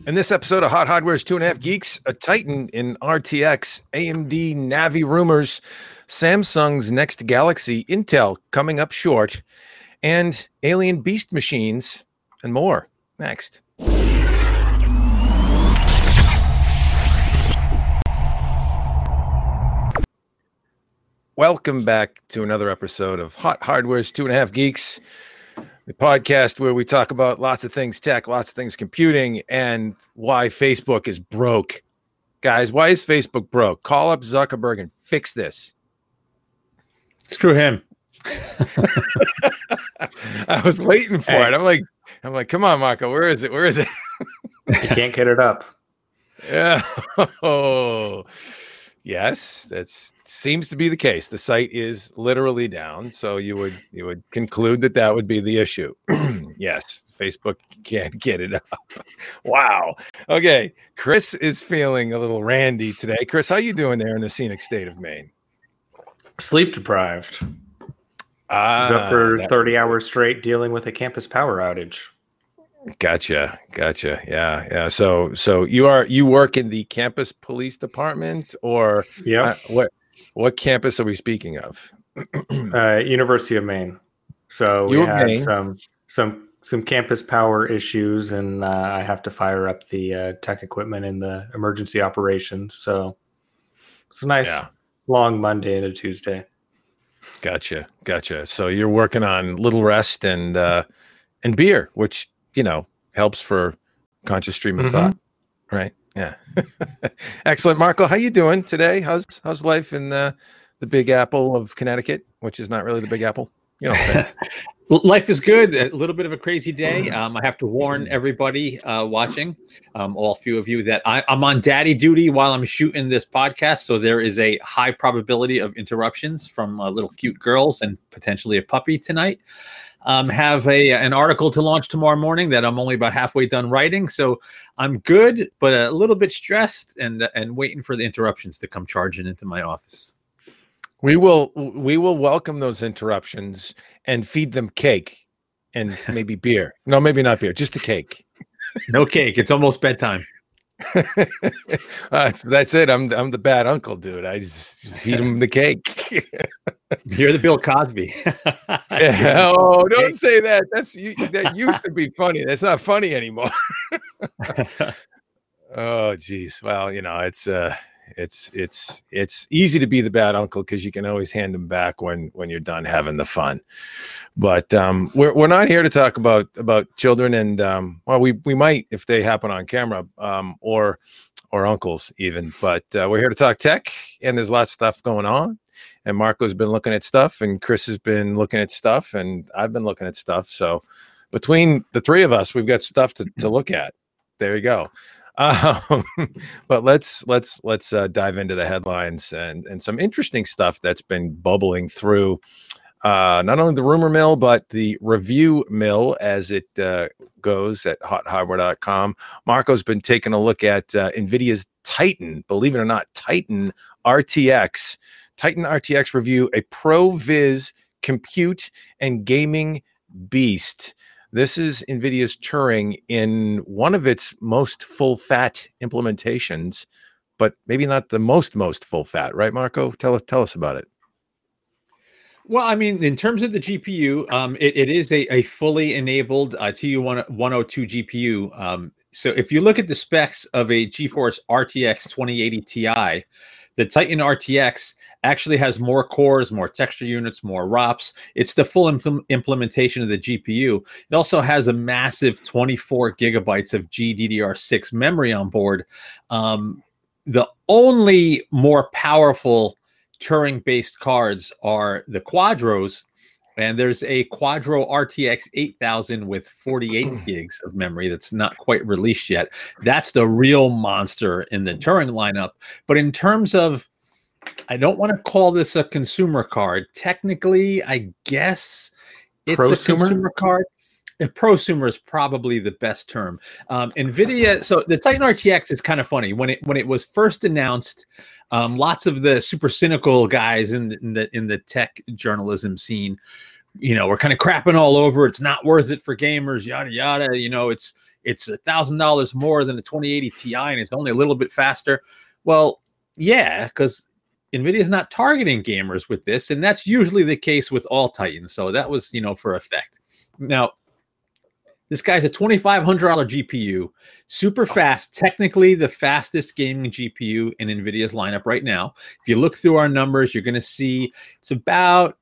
In this episode of Hot Hardware's 2.5 Geeks, a Titan in RTX, AMD Navi rumors, Samsung's next Galaxy, Intel coming up short, and alien beast machines, and more. Next. Welcome back to another episode of Hot Hardware's 2.5 Geeks, the podcast where we talk about lots of things tech, lots of things computing, and why Facebook is broke. Guys, why is Facebook broke? Call up Zuckerberg and fix this. Screw him. I was waiting for it. I'm like, come on, Marco, where is it? Where is it? You can't get it up. Yeah. Oh, yes, that seems to be the case. The site is literally down, so you would conclude that would be the issue. Yes, Facebook can't get it up. Wow. Okay, Chris is feeling a little randy today. Chris, how you doing there in the scenic state of Maine? Sleep deprived. I was up for 30 hours straight dealing with a campus power outage. Gotcha. Yeah. So you work in the campus police department, or what campus are we speaking of? University of Maine. So we had some campus power issues, and I have to fire up the tech equipment in the emergency operations. So it's a nice long Monday into Tuesday. Gotcha. So you're working on little rest and beer, which helps for conscious stream of thought, right? Yeah. Excellent. Marco, how you doing today? How's life in the Big Apple of Connecticut, which is not really the Big Apple? You know what I'm saying? Life is good. A little bit of a crazy day. I have to warn everybody watching, all few of you, that I'm on daddy duty while I'm shooting this podcast. So there is a high probability of interruptions from little cute girls and potentially a puppy tonight. Have an article to launch tomorrow morning that I'm only about halfway done writing. So I'm good, but a little bit stressed and waiting for the interruptions to come charging into my office. We will welcome those interruptions and feed them cake and maybe beer. No, maybe not beer, just a cake. No cake. It's almost bedtime. That's it. I'm the bad uncle, dude. I just feed him the cake. You're the Bill Cosby. Yeah. Oh, don't say that. That used to be funny. That's not funny anymore. Oh, geez. Well, it's easy to be the bad uncle because you can always hand them back when you're done having the fun. But we're not here to talk about children, and we might if they happen on camera, or uncles even. But we're here to talk tech, and there's lots of stuff going on. And Marco's been looking at stuff, and Chris has been looking at stuff, and I've been looking at stuff. So between the three of us, we've got stuff to look at. There you go. But let's dive into the headlines and some interesting stuff that's been bubbling through not only the rumor mill, but the review mill as it goes at hothardware.com. Marco's been taking a look at NVIDIA's Titan, believe it or not, Titan RTX review, a ProViz compute and gaming beast. This is NVIDIA's Turing in one of its most full-fat implementations, but maybe not the most full-fat, right, Marco? Tell us about it. Well, I mean, in terms of the GPU, it is a fully enabled TU102 GPU. So if you look at the specs of a GeForce RTX 2080 Ti, the Titan RTX actually has more cores, more texture units, more ROPs. It's the full implementation of the GPU. It also has a massive 24 gigabytes of GDDR6 memory on board. The only more powerful Turing-based cards are the Quadros, and there's a Quadro RTX 8000 with 48 gigs of memory that's not quite released yet. That's the real monster in the Turing lineup. But in terms of, I don't want to call this a consumer card. Technically, I guess it's a consumer card. A prosumer is probably the best term. NVIDIA. So the Titan RTX is kind of funny. When it was first announced, lots of the super cynical guys in the tech journalism scene, were kind of crapping all over. It's not worth it for gamers. Yada yada. it's $1,000 more than the 2080 Ti, and it's only a little bit faster. Well, yeah, because NVIDIA is not targeting gamers with this, and that's usually the case with all Titans. So that was, for effect. Now, this guy's a $2,500 GPU, super fast, technically the fastest gaming GPU in NVIDIA's lineup right now. If you look through our numbers, you're going to see it's about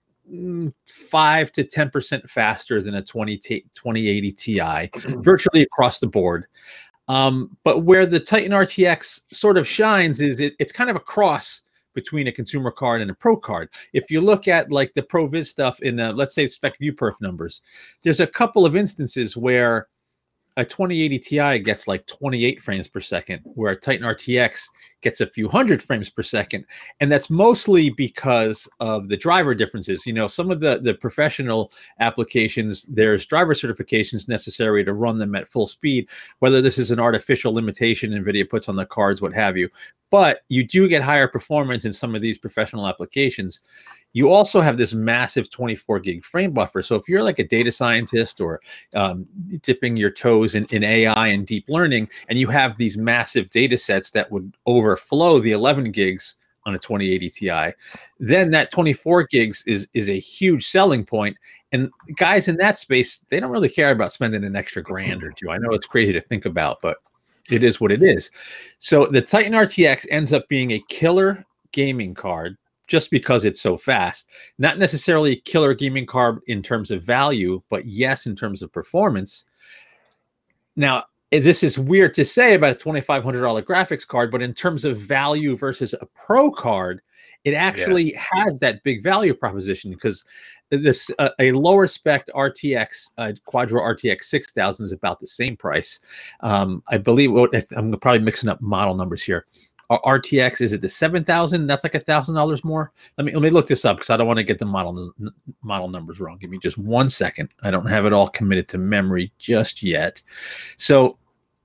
5 to 10% faster than a 2080 Ti, virtually across the board. But where the Titan RTX sort of shines is it's kind of a cross between a consumer card and a pro card. If you look at like the ProViz stuff in, let's say, spec ViewPerf numbers, there's a couple of instances where a 2080 Ti gets like 28 frames per second, where a Titan RTX gets a few hundred frames per second. And that's mostly because of the driver differences. Some of the professional applications, there's driver certifications necessary to run them at full speed, whether this is an artificial limitation NVIDIA puts on the cards, what have you. But you do get higher performance in some of these professional applications. You also have this massive 24 gig frame buffer. So if you're like a data scientist or dipping your toes in AI and deep learning, and you have these massive data sets that would overflow the 11 gigs on a 2080 Ti, then that 24 gigs is a huge selling point. And guys in that space, they don't really care about spending an extra $1,000 or $2,000. I know it's crazy to think about, but it is what it is. So the Titan RTX ends up being a killer gaming card just because it's so fast. Not necessarily a killer gaming card in terms of value, but yes, in terms of performance. Now, this is weird to say about a $2,500 graphics card, but in terms of value versus a pro card, it actually has that big value proposition, because this a lower spec RTX Quadro RTX 6000 is about the same price. I believe I'm probably mixing up model numbers here. RTX, is it the 7000? That's like $1,000 more. Let me look this up because I don't want to get the model numbers wrong. Give me just 1 second. I don't have it all committed to memory just yet. So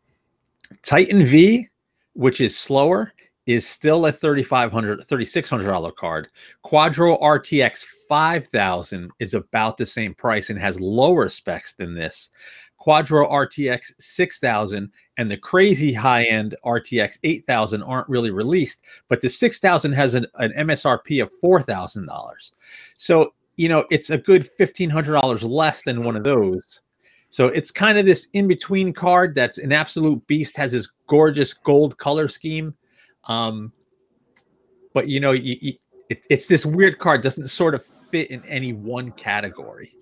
Titan V, which is slower, is still a $3,600 card. Quadro RTX 5000 is about the same price and has lower specs than this. Quadro RTX 6000 and the crazy high-end RTX 8000 aren't really released, but the 6000 has an MSRP of $4,000. So, it's a good $1,500 less than one of those. So it's kind of this in-between card that's an absolute beast, has this gorgeous gold color scheme. But it's this weird card, doesn't sort of fit in any one category.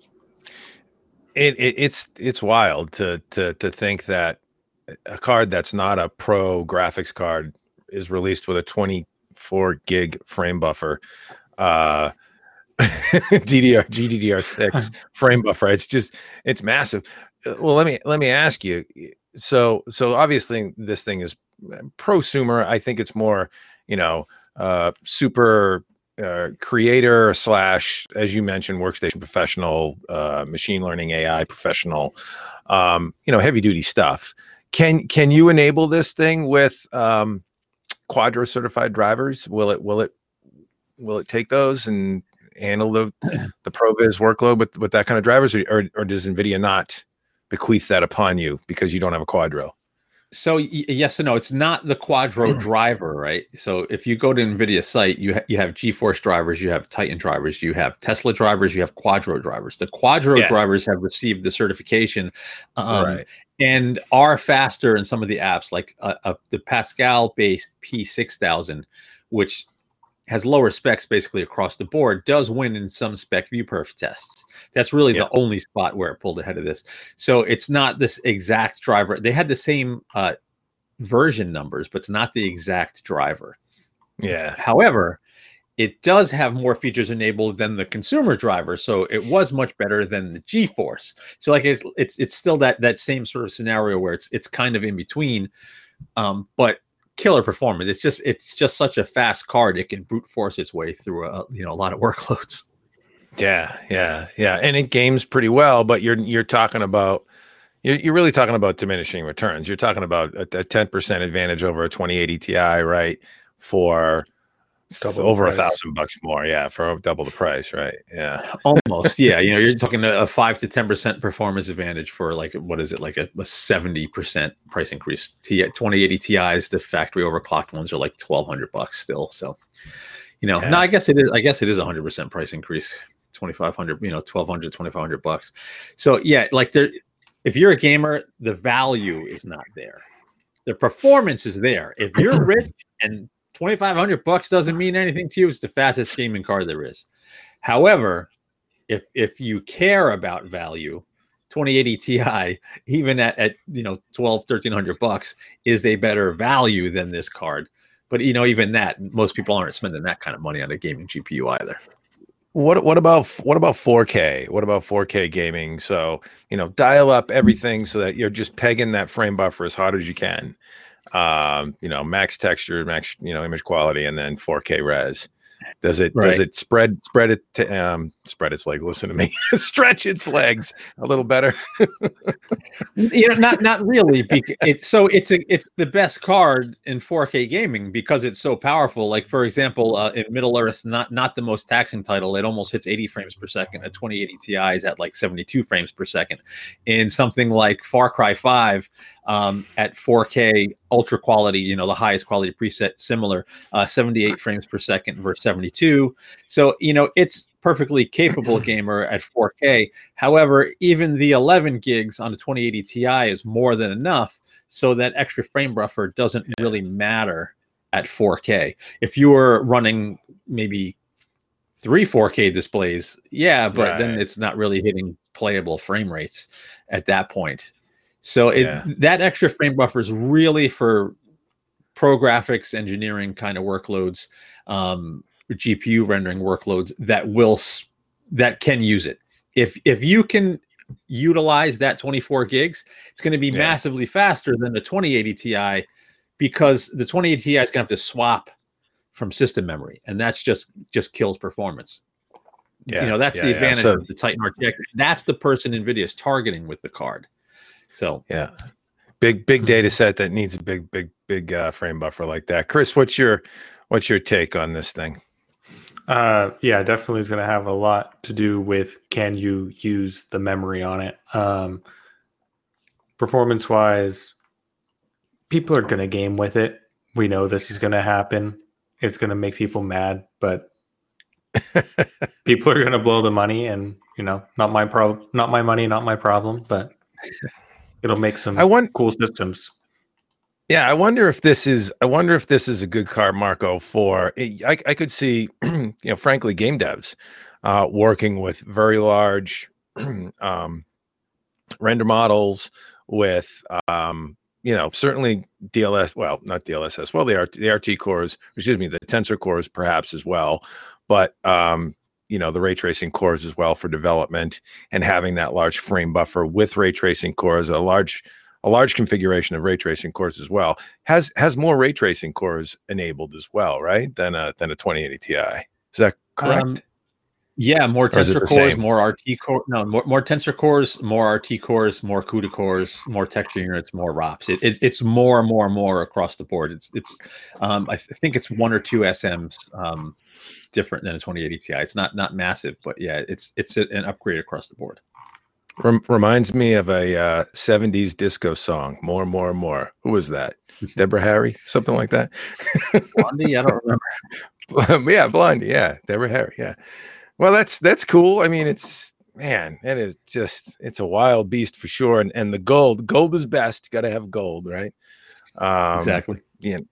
It's wild to think that a card that's not a pro graphics card is released with a 24 gig frame buffer, GDDR6 frame buffer. It's massive. Well, let me ask you. So obviously this thing is prosumer. I think it's more, super creator / as you mentioned, workstation professional, machine learning AI professional, heavy duty stuff. Can you enable this thing with Quadro certified drivers? Will it take those and handle the ProViz workload with that kind of drivers, or does NVIDIA not bequeath that upon you because you don't have a Quadro? So yes and no. It's not the Quadro driver, right? So if you go to NVIDIA site, you have GeForce drivers, you have Titan drivers, you have Tesla drivers, you have Quadro drivers. The Quadro drivers have received the certification, right, and are faster in some of the apps, like the Pascal-based P6000, which has lower specs basically across the board, does win in some spec ViewPerf tests. That's really the only spot where it pulled ahead of this. So it's not this exact driver. They had the same version numbers, but it's not the exact driver. Yeah. However, it does have more features enabled than the consumer driver, so it was much better than the GeForce. So like it's still that same sort of scenario where it's kind of in between, but killer performance. It's just such a fast card. It can brute force its way through a lot of workloads. Yeah, and it games pretty well. But you're talking about you're really talking about diminishing returns. You're talking about a 10% advantage over a 2080 Ti, right? For over $1,000 more, yeah, for double the price, right? Yeah, almost, yeah. You're talking a 5 to 10% performance advantage for like, what is it, like a 70% price increase. 2080 Ti's, the factory overclocked ones, are like $1,200 still. So, no, I guess it is. I guess it is 100% price increase. 2,500, $1,200, $2,500. So yeah, like if you're a gamer, the value is not there. The performance is there. If you're rich and $2,500 doesn't mean anything to you, it's the fastest gaming card there is. However, if you care about value, 2080 Ti, even at $1,200-$1,300 is a better value than this card. But even that, most people aren't spending that kind of money on a gaming GPU either. What about 4K? What about 4K gaming? So, dial up everything so that you're just pegging that frame buffer as hard as you can. Max texture, max, image quality, and then 4K res. Does it spread it to spread its legs? Listen to me. Stretch its legs a little better. Not really. It's the best card in 4K gaming because it's so powerful. Like, for example, in Middle Earth, not the most taxing title, it almost hits 80 frames per second. A 2080 Ti is at like 72 frames per second. In something like Far Cry 5, at 4K ultra quality, the highest quality preset, similar, 78 frames per second versus 72. So, it's perfectly capable gamer at 4K. However, even the 11 gigs on the 2080 Ti is more than enough, so that extra frame buffer doesn't really matter at 4K. If you were running maybe 3 4K displays, yeah, but then it's not really hitting playable frame rates at that point. So that extra frame buffer is really for pro graphics engineering kind of workloads, GPU rendering workloads that can use it. If you can utilize that 24 gigs, it's going to be massively faster than the 2080 Ti, because the 2080 Ti is going to have to swap from system memory, and that's just kills performance. That's the advantage of the Titan RTX. That's the person NVIDIA is targeting with the card. So big data set that needs a big frame buffer like that. Chris, what's your take on this thing? Definitely is going to have a lot to do with, can you use the memory on it? Performance wise, people are going to game with it. We know this is going to happen. It's going to make people mad, but people are going to blow the money, and not my problem, not my money, not my problem, but it'll make some cool systems. Yeah, I wonder if this is a good card, Marco. I could see, frankly, game devs working with very large render models with, certainly DLS. Well, not DLSS. Well, the RT cores. Excuse me, the Tensor cores, perhaps as well, but the ray tracing cores as well for development, and having that large frame buffer with ray tracing cores, a large configuration of ray tracing cores as well, has more ray tracing cores enabled as well, right? Than a 2080 Ti. Is that correct? More Tensor cores, more RT core. No, more Tensor cores, more RT cores, more CUDA cores, more texture units, more ROPs. It's more across the board. It's I think it's 1 or 2 SMs different than a 2080 Ti. It's not massive, but yeah, it's an upgrade across the board. Reminds me of a 70s disco song. More, more, more. Who was that? Deborah Harry? Something like that? Blondie? I don't remember. Yeah, Blondie. Yeah, Deborah Harry. Yeah. Well, that's cool. I mean, it's a wild beast for sure. And the gold is best. Got to have gold, right? Exactly.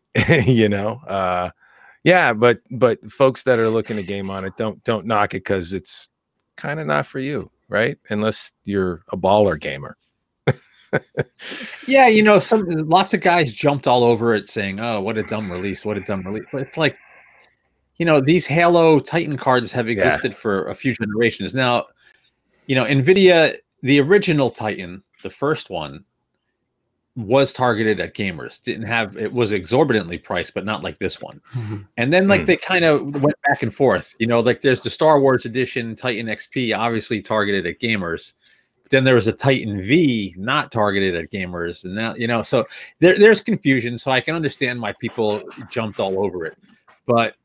But folks that are looking to game on it, don't knock it, because it's kind of not for you, right? Unless you're a baller gamer. Yeah, lots of guys jumped all over it saying, "Oh, what a dumb release! What a dumb release!" But it's like, these Halo Titan cards have existed for a few generations now. NVIDIA, the original Titan, the first one, was targeted at gamers. It was exorbitantly priced, but not like this one. Mm-hmm. And then they kind of went back and forth. Like there's the Star Wars edition Titan XP, obviously targeted at gamers. But then there was a Titan V not targeted at gamers, and now so there's confusion. So I can understand why people jumped all over it. But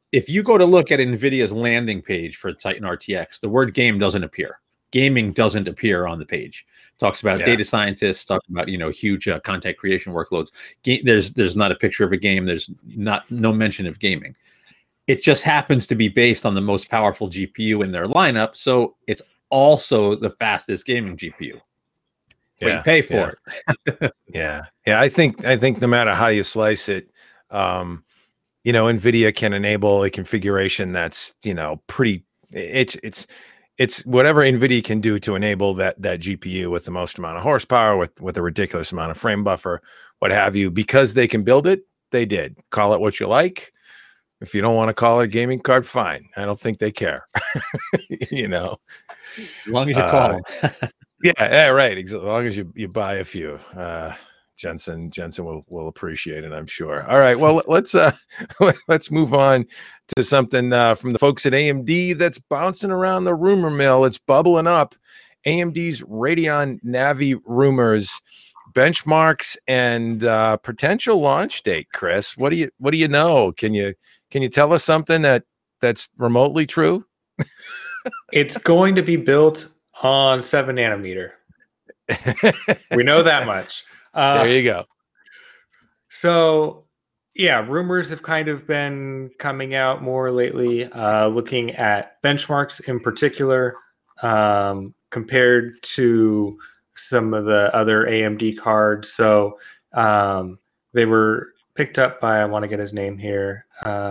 if you go to look at NVIDIA's landing page for Titan RTX, the word game doesn't appear. Gaming doesn't appear on the page. It talks about data scientists, talking about huge content creation workloads. There's not a picture of a game. There's no mention of gaming. It just happens to be based on the most powerful GPU in their lineup, so it's also the fastest gaming GPU. But you pay for it. yeah. I think no matter how you slice it, NVIDIA can enable a configuration that's pretty. It's whatever NVIDIA can do to enable that GPU with the most amount of horsepower, with a ridiculous amount of frame buffer, what have you. Because they can build it, they did. Call it what you like. If you don't want to call it a gaming card, fine. I don't think they care. As long as you call them. Yeah, right. As long as you buy a few. Jensen will appreciate it, I'm sure. All right, well, let's move on to something from the folks at AMD that's bouncing around the rumor mill. It's bubbling up. AMD's Radeon Navi rumors, benchmarks, and potential launch date. Chris, what do you know? Can you tell us something that's remotely true? It's going to be built on 7 nanometer. We know that much. There you go. So, yeah, rumors have kind of been coming out more lately, looking at benchmarks in particular, compared to some of the other AMD cards. So they were picked up by, I want to get his name here,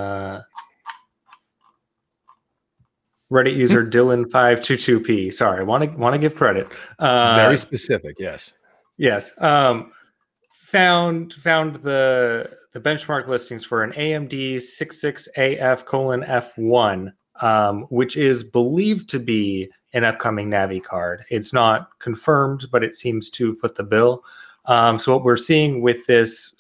Reddit user Dylan522P. Sorry, I want to give credit. Very specific, yes. Yes. Found the benchmark listings for an AMD 66AF:F1, which is believed to be an upcoming Navi card. It's not confirmed, but it seems to foot the bill. So what we're seeing with this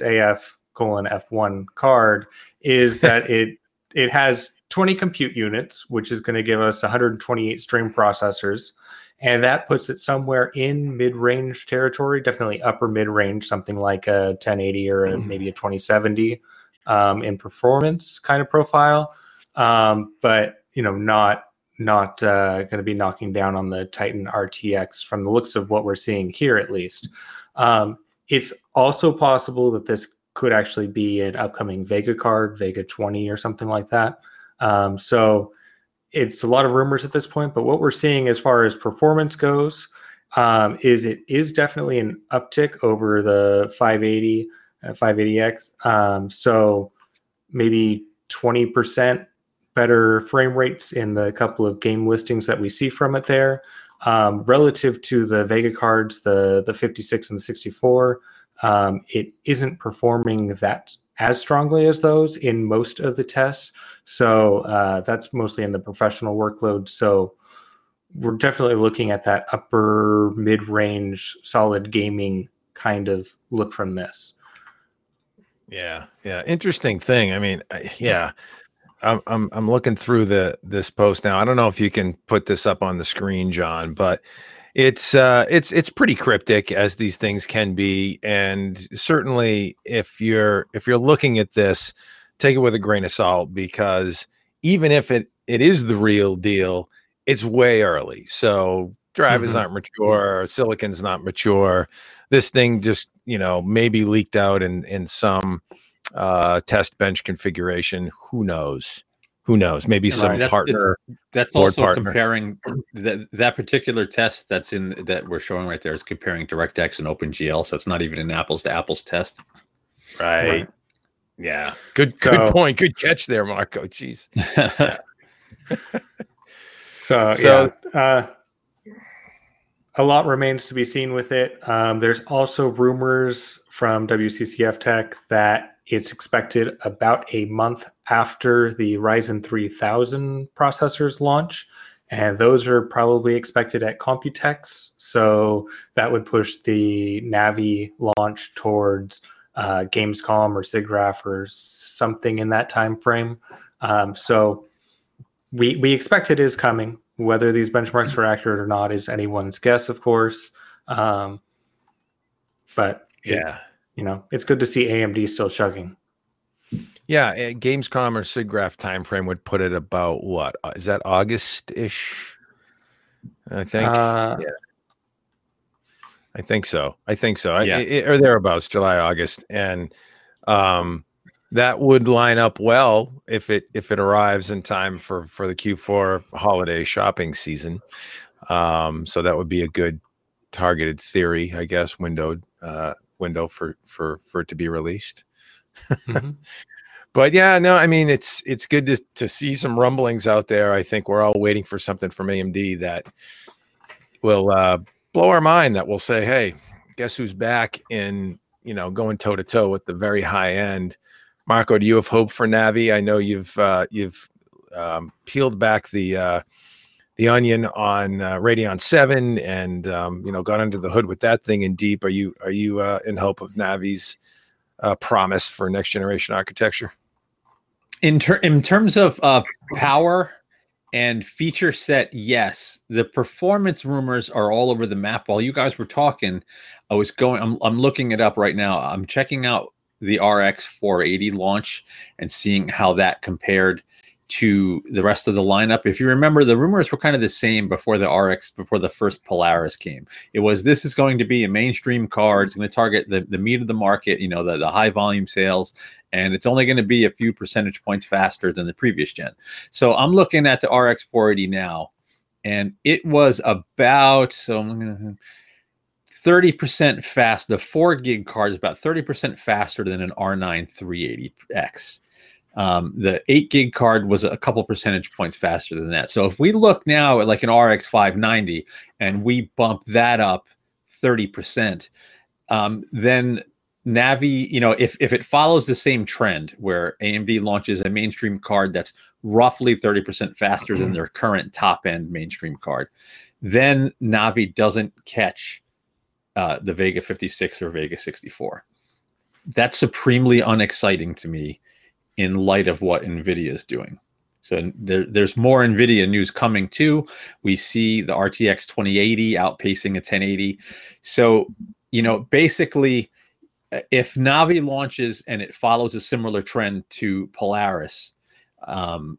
66AF:F1 card is that it has 20 compute units, which is going to give us 128 stream processors. And that puts it somewhere in mid-range territory, definitely upper mid-range, something like a 1080 or maybe a 2070 in performance kind of profile. But, not going to be knocking down on the Titan RTX from the looks of what we're seeing here, at least. It's also possible that this could actually be an upcoming Vega card, Vega 20 or something like that. So it's a lot of rumors at this point, but what we're seeing as far as performance goes is it is definitely an uptick over the 580, 580X. So maybe 20% better frame rates in the couple of game listings that we see from it there. Relative to the Vega cards, the 56 and the 64, it isn't performing that as strongly as those in most of the tests. So that's mostly in the professional workload. So we're definitely looking at that upper mid-range solid gaming kind of look from this. Yeah. Interesting thing. I mean, yeah, I'm looking through this post now. I don't know if you can put this up on the screen, John, but it's pretty cryptic, as these things can be, and certainly if you're looking at this, take it with a grain of salt, because even if it is the real deal, it's way early. So drivers aren't mature, silicon's not mature. This thing just maybe leaked out in some test bench configuration. Who knows? Maybe some partner. That's also partner. Comparing that particular test that we're showing right there is comparing DirectX and OpenGL, so it's not even an apples to apples test. Right. Yeah. Good point. Good catch there, Marco. Jeez. A lot remains to be seen with it. There's also rumors from WCCF Tech that it's expected about a month after the Ryzen 3000 processors launch, and those are probably expected at Computex. So that would push the Navi launch towards Gamescom or SIGGRAPH or something in that time frame. So we expect it is coming. Whether these benchmarks are accurate or not is anyone's guess, of course. But yeah, it's good to see AMD still chugging. Yeah, Gamescom or SIGGRAPH timeframe would put it about what? Is that August-ish? I think. Yeah. I think so. Yeah. Or thereabouts, July, August. And that would line up well if it arrives in time for the Q4 holiday shopping season. So that would be a good targeted theory, I guess, window for it to be released. Mm-hmm. But yeah, no, I mean, it's good to see some rumblings out there. I think we're all waiting for something from AMD that will blow our mind, that will say, hey, guess who's back in, going toe to toe with the very high end. Marco, do you have hope for Navi? I know you've peeled back the onion on Radeon 7 and got under the hood with that thing in deep. Are you in hope of Navi's promise for next generation architecture? In terms of power and feature set, yes. The performance rumors are all over the map. While you guys were talking, I'm looking it up right now. I'm checking out the RX 480 launch and seeing how that compared to the rest of the lineup. If you remember, the rumors were kind of the same before the first Polaris came. This is going to be a mainstream card. It's going to target the meat of the market, the high volume sales, and it's only going to be a few percentage points faster than the previous gen. So I'm looking at the RX 480 now, and it was about 30% fast. The 4 gig card is about 30% faster than an R9 380X. The 8 gig card was a couple percentage points faster than that. So if we look now at like an RX 590 and we bump that up 30%, then Navi, if it follows the same trend where AMD launches a mainstream card that's roughly 30% faster than their current top end mainstream card, then Navi doesn't catch the Vega 56 or Vega 64. That's supremely unexciting to me in light of what NVIDIA is doing. So there's more NVIDIA news coming too. We see the RTX 2080 outpacing a 1080. So, basically, if Navi launches and it follows a similar trend to Polaris, AMD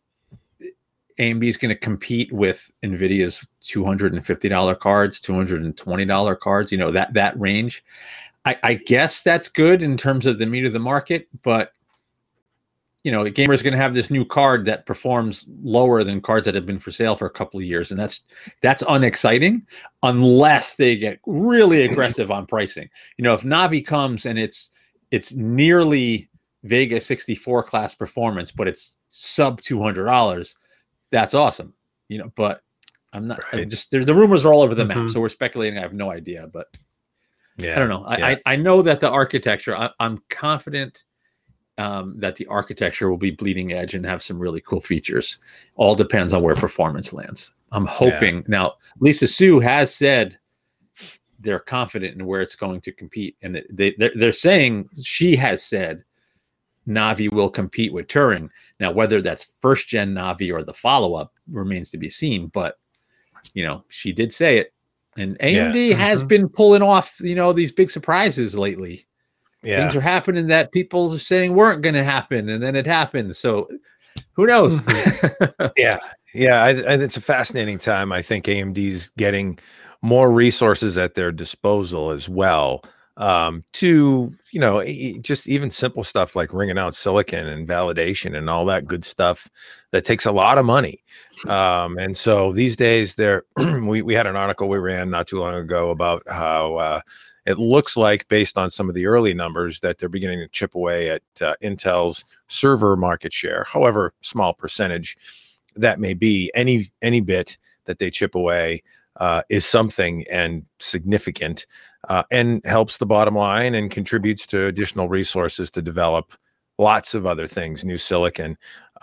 is going to compete with NVIDIA's $250 cards, $220 cards, that range. I guess that's good in terms of the meat of the market, but the gamer is going to have this new card that performs lower than cards that have been for sale for a couple of years. And that's unexciting unless they get really aggressive on pricing. If Navi comes and it's nearly Vega 64 class performance, but it's sub $200, that's awesome. But I'm not the rumors are all over the map. So we're speculating. I have no idea, but yeah, I don't know. I know that the architecture, I'm confident that the architecture will be bleeding edge and have some really cool features. All depends on where performance lands. I'm hoping. Yeah. Now, Lisa Su has said they're confident in where it's going to compete, and they're saying, she has said Navi will compete with Turing. Now, whether that's first gen Navi or the follow-up remains to be seen, but she did say it. And AMD has been pulling off these big surprises lately. Yeah. Things are happening that people are saying weren't going to happen, and then it happens. So who knows? Yeah. It's a fascinating time. I think AMD's getting more resources at their disposal as well, to, just even simple stuff like ringing out silicon and validation and all that good stuff that takes a lot of money. And so these days we had an article we ran not too long ago about how, it looks like, based on some of the early numbers, that they're beginning to chip away at Intel's server market share. However small percentage that may be, any bit that they chip away is something and significant, and helps the bottom line and contributes to additional resources to develop lots of other things, new silicon.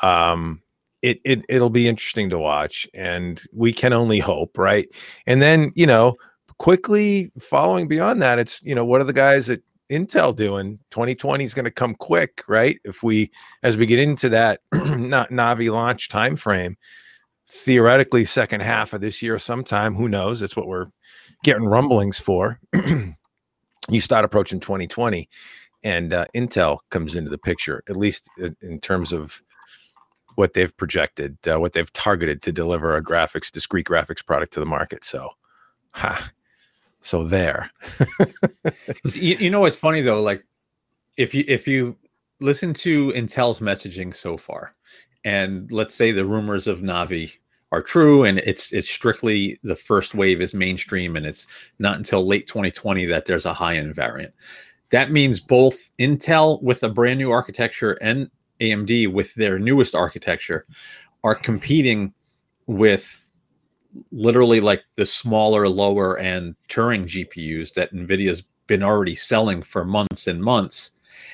It'll be interesting to watch, and we can only hope, right? And then, quickly following beyond that, it's, what are the guys at Intel doing? 2020 is going to come quick, right? As we get into that Navi launch timeframe, theoretically second half of this year sometime, who knows? That's what we're getting rumblings for. You start approaching 2020, and Intel comes into the picture, at least in terms of what they've projected, what they've targeted to deliver a discrete graphics product to the market. So, so there. You know what's funny though? Like, if you listen to Intel's messaging so far, and let's say the rumors of Navi are true, and it's strictly the first wave is mainstream, and it's not until late 2020 that there's a high-end variant. That means both Intel with a brand new architecture and AMD with their newest architecture are competing with literally like the smaller, lower end Turing GPUs that NVIDIA's been already selling for months and months.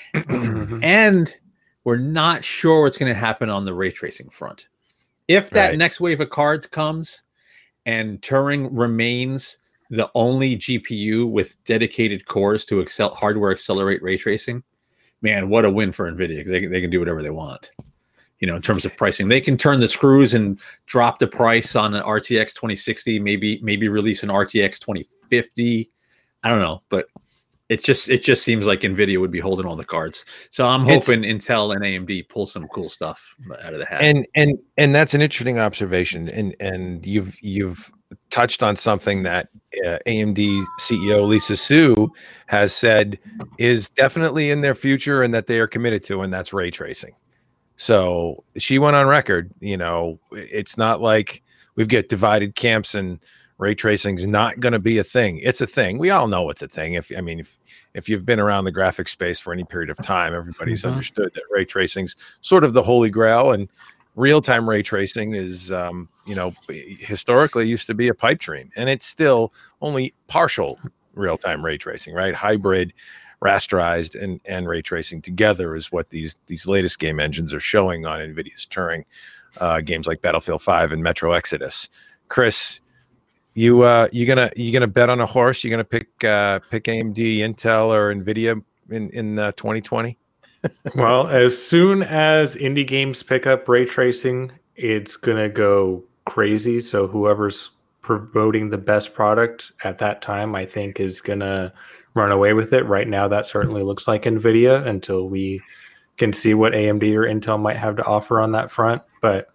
And we're not sure what's going to happen on the ray tracing front. If that next wave of cards comes and Turing remains the only GPU with dedicated cores to hardware accelerate ray tracing, man, what a win for NVIDIA, because they can do whatever they want. You know, in terms of pricing, they can turn the screws and drop the price on an RTX 2060, maybe release an RTX 2050. I don't know, but it just seems like NVIDIA would be holding all the cards. So I'm hoping Intel and AMD pull some cool stuff out of the hat. And that's an interesting observation. And you've touched on something that AMD CEO Lisa Su has said is definitely in their future and that they are committed to, and that's ray tracing. So she went on record, you know, it's not like we've got divided camps and ray tracing is not going to be a thing. It's a thing. We all know it's a thing. If you've been around the graphics space for any period of time, everybody's understood that ray tracing's sort of the holy grail, and real-time ray tracing is, historically used to be a pipe dream, and it's still only partial real-time ray tracing, right? Hybrid, rasterized, and ray tracing together is what these latest game engines are showing on NVIDIA's Turing, games like Battlefield 5 and Metro Exodus. Chris, you gonna bet on a horse? You gonna pick AMD, Intel, or NVIDIA in 2020? Well, as soon as indie games pick up ray tracing, it's gonna go crazy. So whoever's promoting the best product at that time, I think, is gonna run away with it. Right now, that certainly looks like NVIDIA until we can see what AMD or Intel might have to offer on that front. But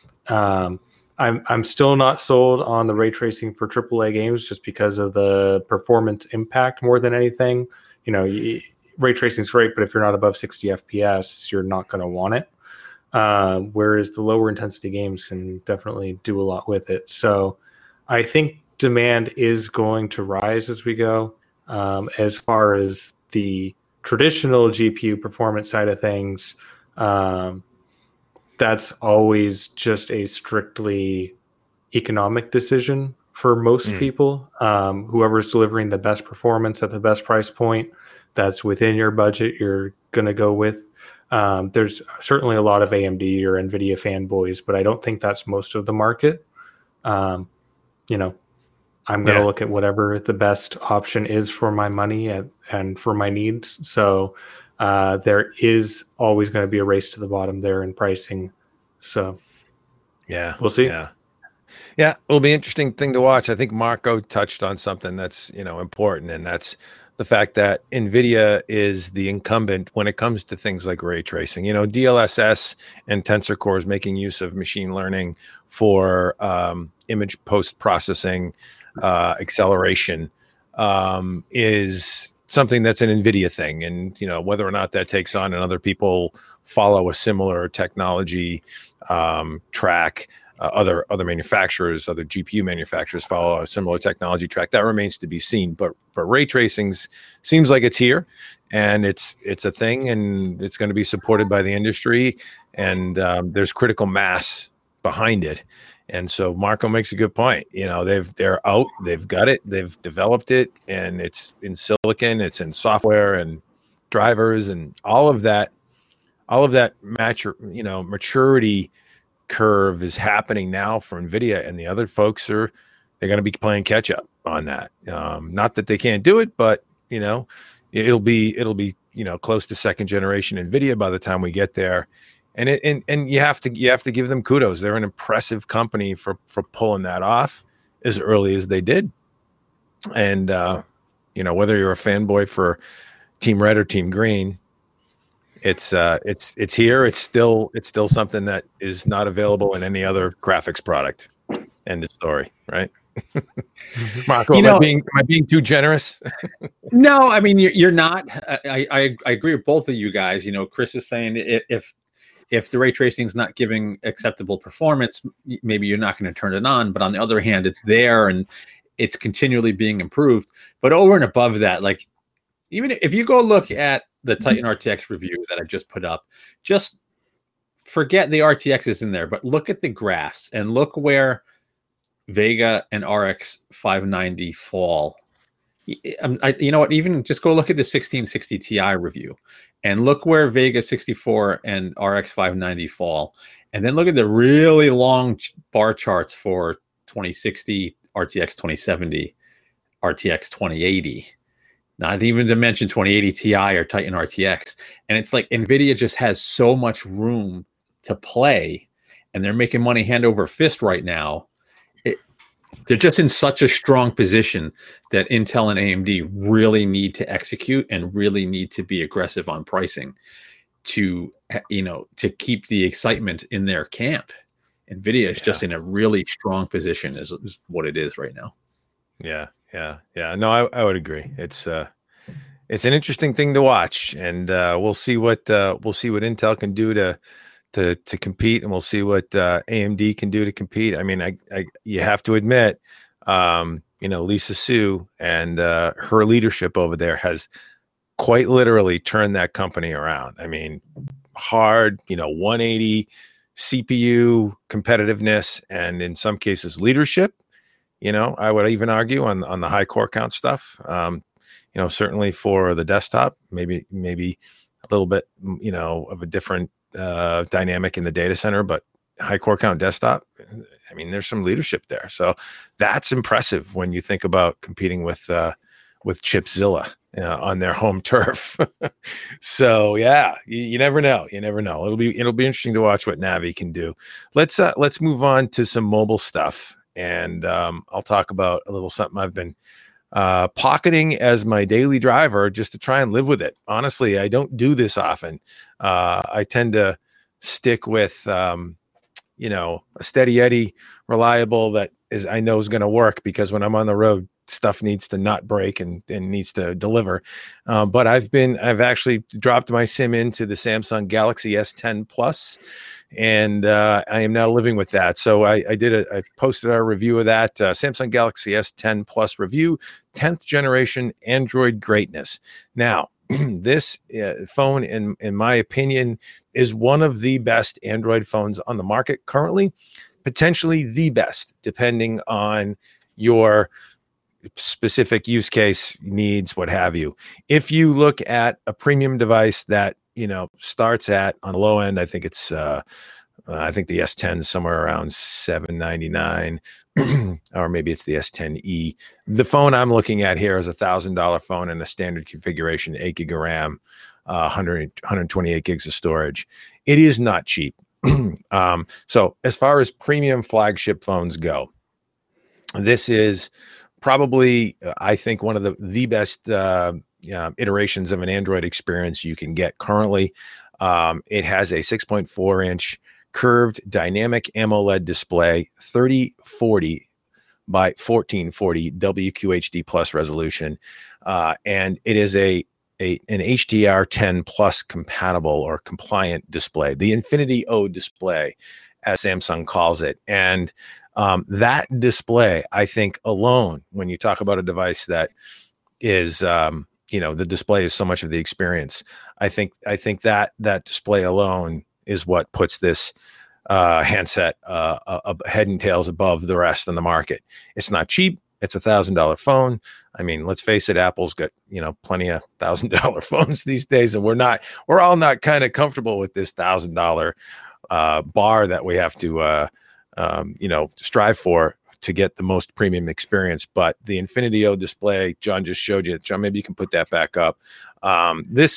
I'm still not sold on the ray tracing for AAA games just because of the performance impact more than anything. You know, ray tracing is great, but if you're not above 60 FPS, you're not going to want it. Whereas the lower intensity games can definitely do a lot with it. So I think demand is going to rise as we go. As far as the traditional GPU performance side of things, that's always just a strictly economic decision for most people. Whoever's delivering the best performance at the best price point, that's within your budget, you're going to go with. There's certainly a lot of AMD or NVIDIA fanboys, but I don't think that's most of the market. I'm going to look at whatever the best option is for my money and for my needs. So there is always going to be a race to the bottom there in pricing. So yeah, we'll see. Yeah, it'll be an interesting thing to watch. I think Marco touched on something that's, important, and that's the fact that NVIDIA is the incumbent when it comes to things like ray tracing. DLSS and Tensor Cores making use of machine learning for image post-processing acceleration is something that's an NVIDIA thing. And, whether or not that takes on and other people follow a similar technology track, other manufacturers, other GPU manufacturers follow a similar technology track, that remains to be seen. But ray tracing seems like it's here, and it's a thing, and it's going to be supported by the industry, and there's critical mass behind it. And so Marco makes a good point. They're out, they've got it, they've developed it, and it's in silicon, it's in software and drivers, and all of that maturity curve is happening now for NVIDIA, and the other folks they're going to be playing catch up on that. Not that they can't do it, but it'll be close to second generation NVIDIA by the time we get there. And you have to give them kudos. They're an impressive company for pulling that off as early as they did. And whether you're a fanboy for team red or team green. It's here. It's still something that is not available in any other graphics product. End of story, right? Marco, am I being too generous? No, I mean you're not. I agree with both of you guys. Chris is saying if the ray tracing is not giving acceptable performance, maybe you're not going to turn it on. But on the other hand, it's there and it's continually being improved. But over and above that, like even if you go look at the Titan RTX review that I just put up, just forget the RTX is in there, but look at the graphs and look where Vega and RX 590 fall. You know what? Even just go look at the 1660 Ti review and look where Vega 64 and RX 590 fall. And then look at the really long bar charts for 2060, RTX 2070, RTX 2080. Not even to mention 2080 Ti or Titan RTX. And it's like NVIDIA just has so much room to play, and they're making money hand over fist right now. They're just in such a strong position that Intel and AMD really need to execute and really need to be aggressive on pricing to keep the excitement in their camp. NVIDIA is just in a really strong position is what it is right now. Yeah. No, I would agree. It's an interesting thing to watch, and we'll see what Intel can do to compete, and we'll see what AMD can do to compete. I mean, you have to admit, Lisa Su and her leadership over there has quite literally turned that company around. I mean, hard, 180 CPU competitiveness, and in some cases leadership. I would even argue on the high core count stuff. Certainly for the desktop, maybe a little bit, of a different dynamic in the data center, but high core count desktop, I mean, there's some leadership there. So that's impressive when you think about competing with Chipzilla on their home turf. So yeah, you never know. It'll be interesting to watch what Navi can do. Let's move on to some mobile stuff. And I'll talk about a little something I've been pocketing as my daily driver just to try and live with it. Honestly, I don't do this often. I tend to stick with, a steady Eddie reliable that I know is going to work, because when I'm on the road, stuff needs to not break and needs to deliver. But I've actually dropped my SIM into the Samsung Galaxy S10 Plus. And I am now living with that. So I posted our review of that Samsung Galaxy S10 Plus review, 10th generation Android greatness. Now, this phone, in my opinion, is one of the best Android phones on the market currently, potentially the best, depending on your specific use case, needs, what have you. If you look at a premium device that starts at, on the low end, I think it's I think the S10 is somewhere around $799, or maybe it's the S10e. The phone I'm looking at here is $1,000 phone in a standard configuration, 8 gig of RAM, 128 gigs of storage. It is not cheap. So as far as premium flagship phones go, this is probably, I think, one of the best iterations of an Android experience you can get currently. It has a 6.4-inch curved dynamic AMOLED display, 3040 by 1440 WQHD plus resolution, and it is an HDR10 plus compatible or compliant display, the Infinity O display, as Samsung calls it. And that display, I think, alone, when you talk about a device that is, the display is so much of the experience, I think that display alone is what puts this handset head and tails above the rest in the market. It's not cheap. It's $1,000 phone. I mean, let's face it, Apple's got, plenty of $1,000 phones these days, and we're all not kind of comfortable with this $1,000 bar that we have to strive for to get the most premium experience. But the Infinity O display, John just showed you. John, maybe you can put that back up. This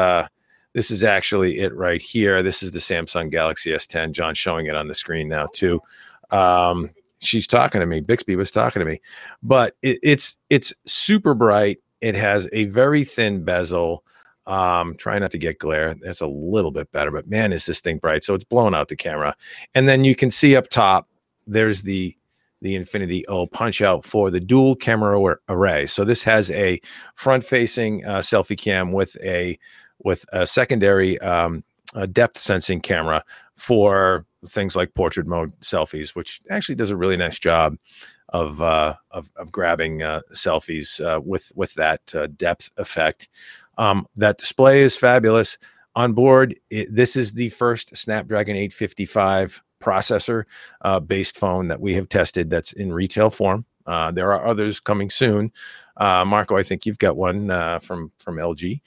is actually it right here. This is the Samsung Galaxy S10. John's showing it on the screen now too. She's talking to me. Bixby was talking to me, but it's super bright. It has a very thin bezel. Try not to get glare. That's a little bit better, but man, is this thing bright. So it's blowing out the camera. And then you can see up top, there's the Infinity O punch out for the dual camera array. So this has a front facing selfie cam with a secondary depth sensing camera for things like portrait mode selfies, which actually does a really nice job of grabbing selfies with that depth effect. That display is fabulous. On board, this is the first Snapdragon 855 processor based phone that we have tested that's in retail form. There are others coming soon. Marco, I think you've got one from LG.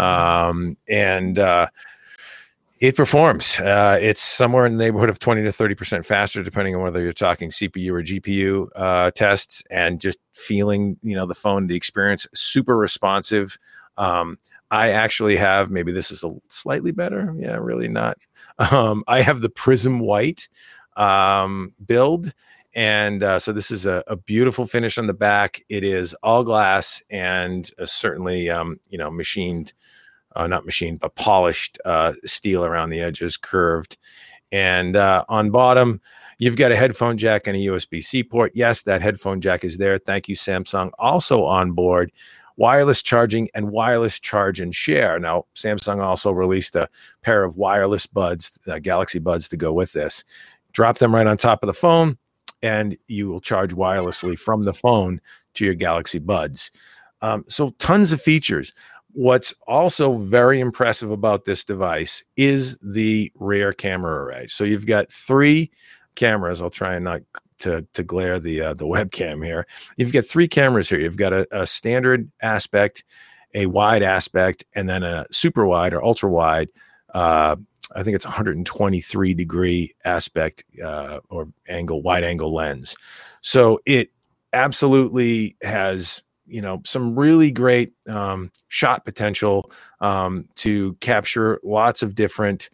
And it performs. It's somewhere in the neighborhood of 20 to 30% faster, depending on whether you're talking CPU or GPU tests, and just feeling, the phone, the experience, super responsive. I actually have, maybe this is a slightly better. Yeah, really not. I have the Prism White build. And so this is a beautiful finish on the back. It is all glass and certainly, machined, not machined, but polished steel around the edges, curved. And on bottom, you've got a headphone jack and a USB-C port. Yes, that headphone jack is there. Thank you, Samsung. Also on board, wireless charging and wireless charge and share. Now, Samsung also released a pair of wireless buds, Galaxy Buds, to go with this. Drop them right on top of the phone, and you will charge wirelessly from the phone to your Galaxy Buds. So tons of features. What's also very impressive about this device is the rear camera array. So you've got 3 cameras. I'll try and not to glare the webcam here. You've got 3 cameras here. You've got a standard aspect, a wide aspect, and then a super wide or ultra wide. I think it's 123 degree aspect or angle, wide angle lens. So it absolutely has, some really great shot potential to capture lots of different,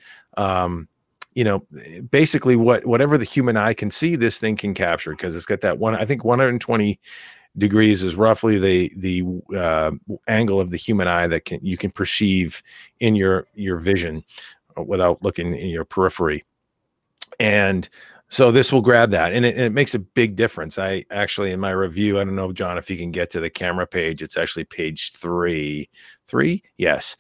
basically whatever the human eye can see, this thing can capture, because it's got that one, I think 120 degrees is roughly the angle of the human eye that you can perceive in your vision without looking in your periphery. And so this will grab that, and it makes a big difference. I actually, in my review, I don't know, John, if you can get to the camera page, it's actually page 3. Yes.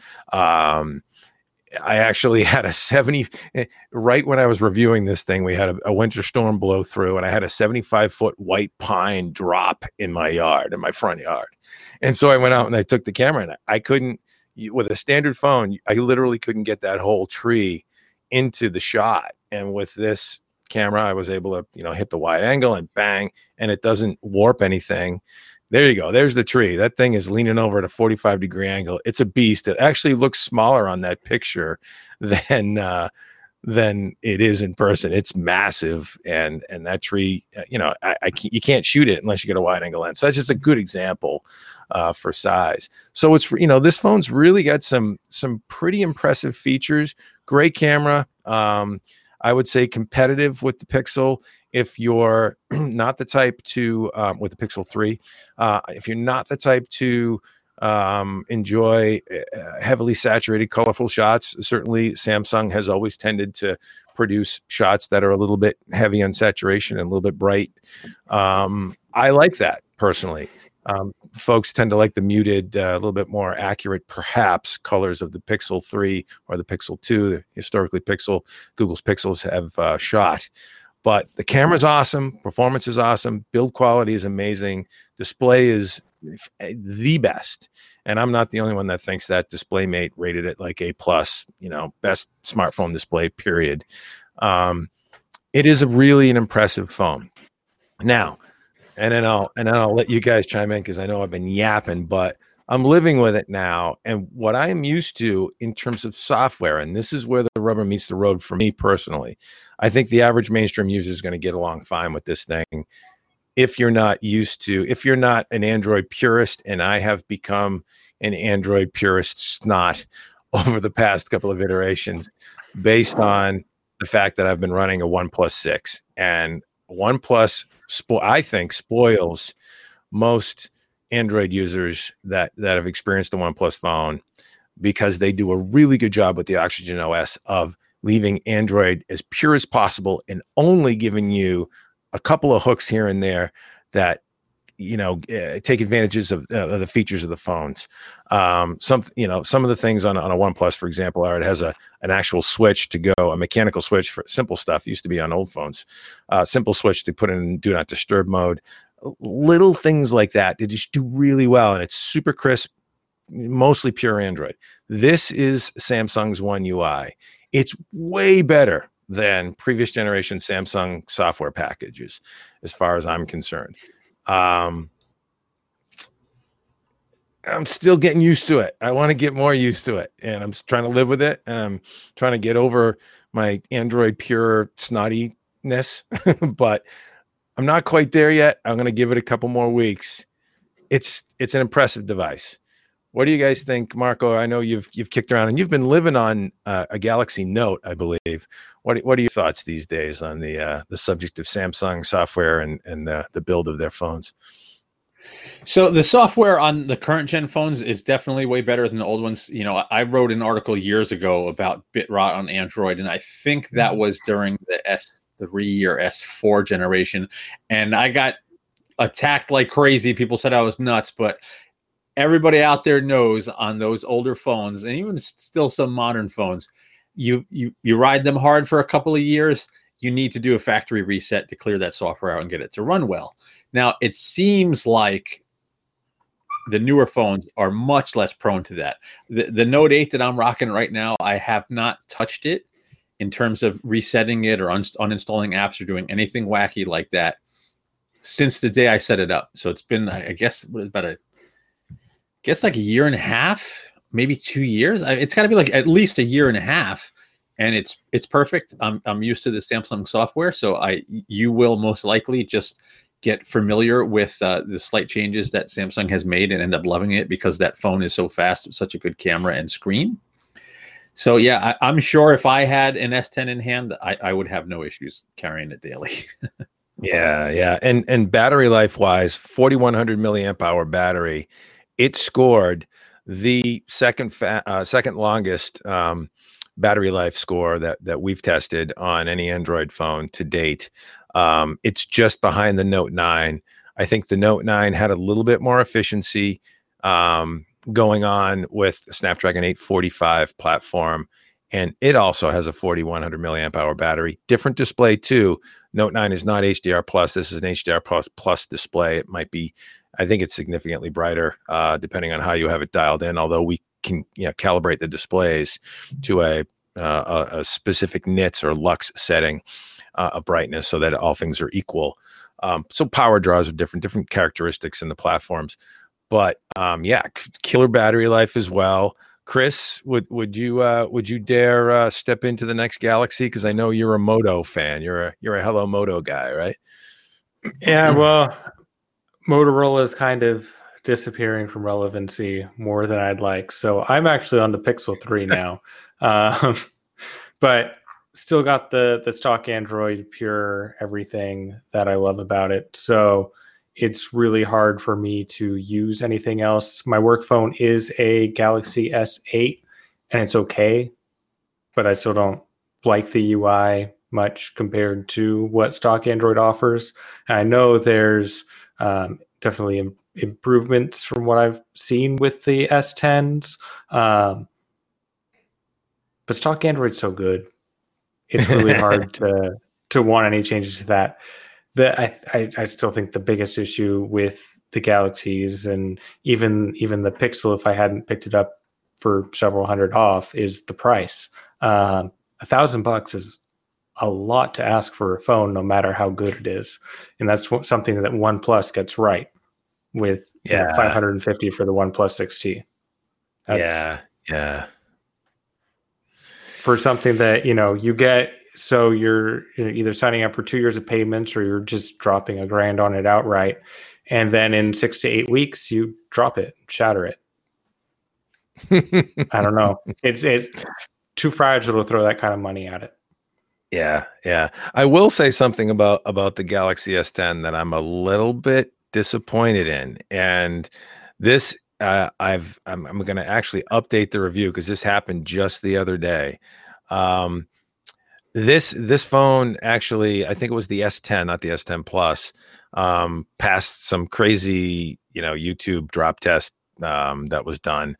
I actually had a 70, right when I was reviewing this thing, we had a winter storm blow through, and I had a 75-foot white pine drop in my front yard. And so I went out and I took the camera, and I couldn't, with a standard phone, I literally couldn't get that whole tree into the shot. And with this camera, I was able to, hit the wide angle and bang, and it doesn't warp anything. There you go. There's the tree. That thing is leaning over at a 45-degree angle. It's a beast. It actually looks smaller on that picture than it is in person. It's massive, and that tree, you can't shoot it unless you get a wide angle lens. So that's just a good example for size. So it's, this phone's really got some pretty impressive features. Great camera. I would say competitive with the Pixel. If you're not the type to, with the Pixel 3, if you're not the type to enjoy heavily saturated, colorful shots, certainly Samsung has always tended to produce shots that are a little bit heavy on saturation and a little bit bright. I like that personally. Folks tend to like the muted, a little bit more accurate, perhaps, colors of the Pixel 3 or the Pixel 2. Historically, Google's Pixels have shot. But the camera's awesome, performance is awesome, build quality is amazing, display is the best. And I'm not the only one that thinks that. DisplayMate rated it like A+, best smartphone display, period. It is really an impressive phone. Now, and then I'll let you guys chime in, because I know I've been yapping, but I'm living with it now. And what I am used to in terms of software, and this is where the rubber meets the road for me personally, I think the average mainstream user is going to get along fine with this thing. If you're not an Android purist, and I have become an Android purist snot over the past couple of iterations based on the fact that I've been running a OnePlus 6, and OnePlus, I think, spoils most Android users that have experienced the OnePlus phone because they do a really good job with the Oxygen OS of leaving Android as pure as possible and only giving you a couple of hooks here and there that take advantages of the features of the phones. Some of the things on a OnePlus, for example, are it has an actual switch to go, a mechanical switch for simple stuff. It used to be on old phones, simple switch to put in do not disturb mode. Little things like that, they just do really well, and it's super crisp, mostly pure Android. This is Samsung's One UI. It's way better than previous generation Samsung software packages, as far as I'm concerned. I'm still getting used to it. I want to get more used to it, and I'm trying to live with it, and I'm trying to get over my Android pure snottiness, but I'm not quite there yet. I'm going to give it a couple more weeks. It's an impressive device. What do you guys think, Marco? I know you've kicked around and you've been living on a Galaxy Note, I believe. What are your thoughts these days on the subject of Samsung software and the build of their phones? So the software on the current gen phones is definitely way better than the old ones. I wrote an article years ago about bit rot on Android, and I think that was during the S3 or S4 generation, and I got attacked like crazy. People said I was nuts, but everybody out there knows on those older phones, and even still some modern phones, you ride them hard for a couple of years, you need to do a factory reset to clear that software out and get it to run well. Now, it seems like the newer phones are much less prone to that. The Note 8 that I'm rocking right now, I have not touched it in terms of resetting it or uninstalling apps or doing anything wacky like that since the day I set it up. So it's been, I guess, like a year and a half, maybe 2 years. It's got to be like at least a year and a half, and it's perfect. I'm used to the Samsung software, so you will most likely just get familiar with the slight changes that Samsung has made and end up loving it because that phone is so fast with such a good camera and screen. So yeah, I'm sure if I had an S10 in hand, I would have no issues carrying it daily. Yeah. And battery life wise, 4,100 milliamp hour battery. It scored the second longest battery life score that we've tested on any Android phone to date. It's just behind the Note 9. I think the Note 9 had a little bit more efficiency going on with the Snapdragon 845 platform, and it also has a 4,100 milliamp hour battery. Different display too. Note 9 is not HDR plus. This is an HDR plus display. It might be, I think it's significantly brighter depending on how you have it dialed in, although we can calibrate the displays to a specific nits or lux setting of brightness so that all things are equal. So power draws are different characteristics in the platforms. But killer battery life as well. Chris, would you dare step into the next Galaxy? Because I know you're a Moto fan. You're a Hello Moto guy, right? Yeah, well, Motorola is kind of disappearing from relevancy more than I'd like. So I'm actually on the Pixel 3 now, but still got the stock Android pure everything that I love about it. So it's really hard for me to use anything else. My work phone is a Galaxy S8, and it's okay, but I still don't like the UI much compared to what stock Android offers. And I know there's definitely improvements from what I've seen with the S10s, but stock Android's so good. It's really hard to want any changes to that. I still think the biggest issue with the Galaxies and even the Pixel, if I hadn't picked it up for several hundred off, is the price. $1,000 is a lot to ask for a phone, no matter how good it is, and that's something that OnePlus gets right with. $550 for the OnePlus 6T. For something that you get. So you're either signing up for 2 years of payments or you're just dropping $1,000 on it outright. And then in 6 to 8 weeks, you drop it, shatter it. I don't know. It's too fragile to throw that kind of money at it. Yeah. I will say something about the Galaxy S10 that I'm a little bit disappointed in. And this I'm going to actually update the review because this happened just the other day. This phone actually, I think it was the S10, not the S10 Plus, passed some crazy, YouTube drop test that was done,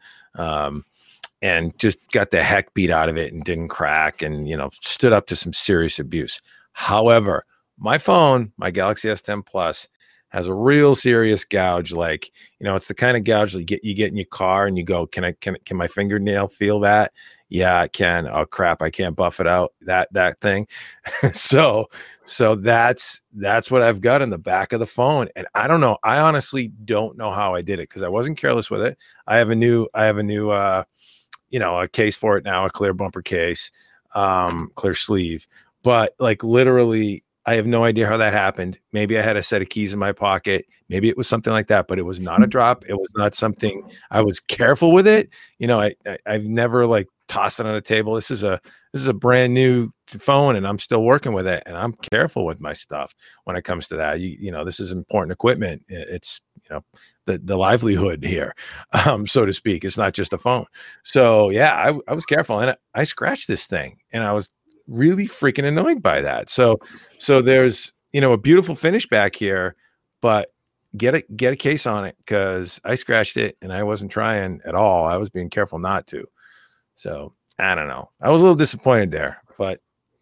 and just got the heck beat out of it and didn't crack, and stood up to some serious abuse. However, my phone, my Galaxy S10 Plus, has a real serious gouge. Like, it's the kind of gouge that you get in your car and you go, can my fingernail feel that? Yeah, it can. Oh crap, I can't buff it out. That thing. so that's what I've got in the back of the phone. And I don't know. I honestly don't know how I did it because I wasn't careless with it. I have a new a case for it now, a clear bumper case, clear sleeve. But like literally, I have no idea how that happened. Maybe I had a set of keys in my pocket. Maybe it was something like that, but it was not a drop. It was not something. I was careful with it. I've never like tossed it on a table. This is a brand new phone and I'm still working with it, and I'm careful with my stuff when it comes to that. This is important equipment. It's, the livelihood here, so to speak. It's not just a phone. So yeah, I was careful, and I scratched this thing and I was really freaking annoyed by that. So there's, a beautiful finish back here, but get a case on it because I scratched it and I wasn't trying at all. I was being careful not to. So I don't know. I was a little disappointed there, but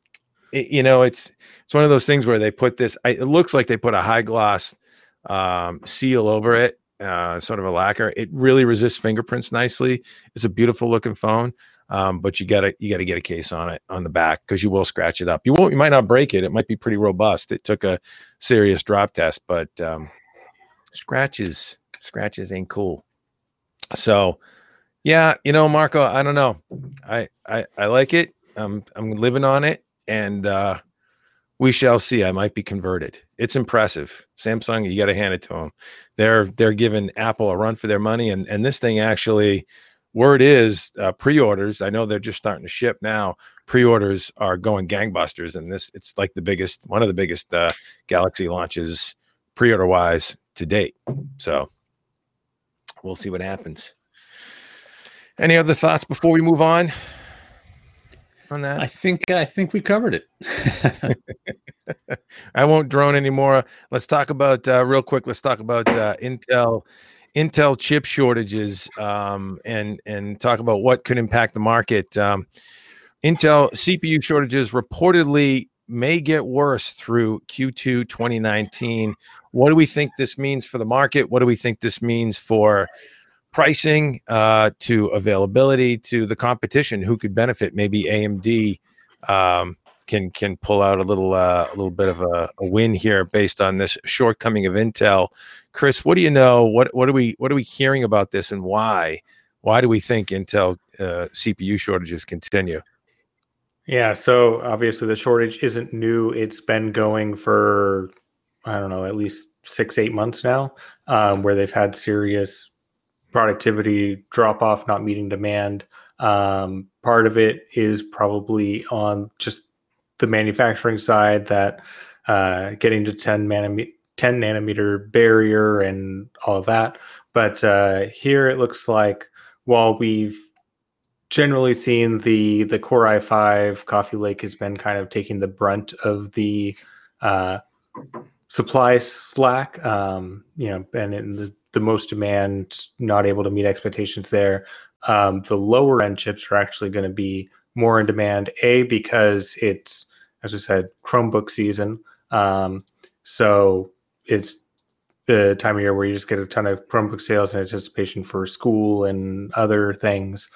it's one of those things where they put this, it looks like they put a high gloss seal over it, sort of a lacquer. It really resists fingerprints nicely. It's a beautiful looking phone. But you gotta get a case on it on the back because you will scratch it up. You might not break it. It might be pretty robust. It took a serious drop test, but scratches ain't cool. So yeah, Marco, I don't know. I like it. I'm living on it, and we shall see. I might be converted. It's impressive. Samsung, you got to hand it to them. They're giving Apple a run for their money, and this thing actually. Word is pre-orders. I know they're just starting to ship now. Pre-orders are going gangbusters, and it's like one of the biggest Galaxy launches pre-order wise to date. So we'll see what happens. Any other thoughts before we move on that? I think we covered it. I won't drone anymore. Let's talk about real quick. Let's talk about Intel chip shortages, and talk about what could impact the market. Intel CPU shortages reportedly may get worse through Q2 2019. What do we think this means for the market? What do we think this means for pricing, to availability, to the competition? Who could benefit? Maybe AMD can pull out a little bit of a win here based on this shortcoming of Intel. Chris, what do you know? What are we hearing about this, and why do we think Intel CPU shortages continue? Yeah, so obviously the shortage isn't new. It's been going for, I don't know, at least 6-8 months now, where they've had serious productivity drop off, not meeting demand. Part of it is probably on just the manufacturing side, that getting to 10 nanometer barrier and all of that. But here it looks like, while we've generally seen the Core i5, Coffee Lake has been kind of taking the brunt of the supply slack, and in the most demand, not able to meet expectations there. The lower end chips are actually going to be more in demand, because it's, as we said, Chromebook season. So it's the time of year where you just get a ton of Chromebook sales in anticipation for school and other things,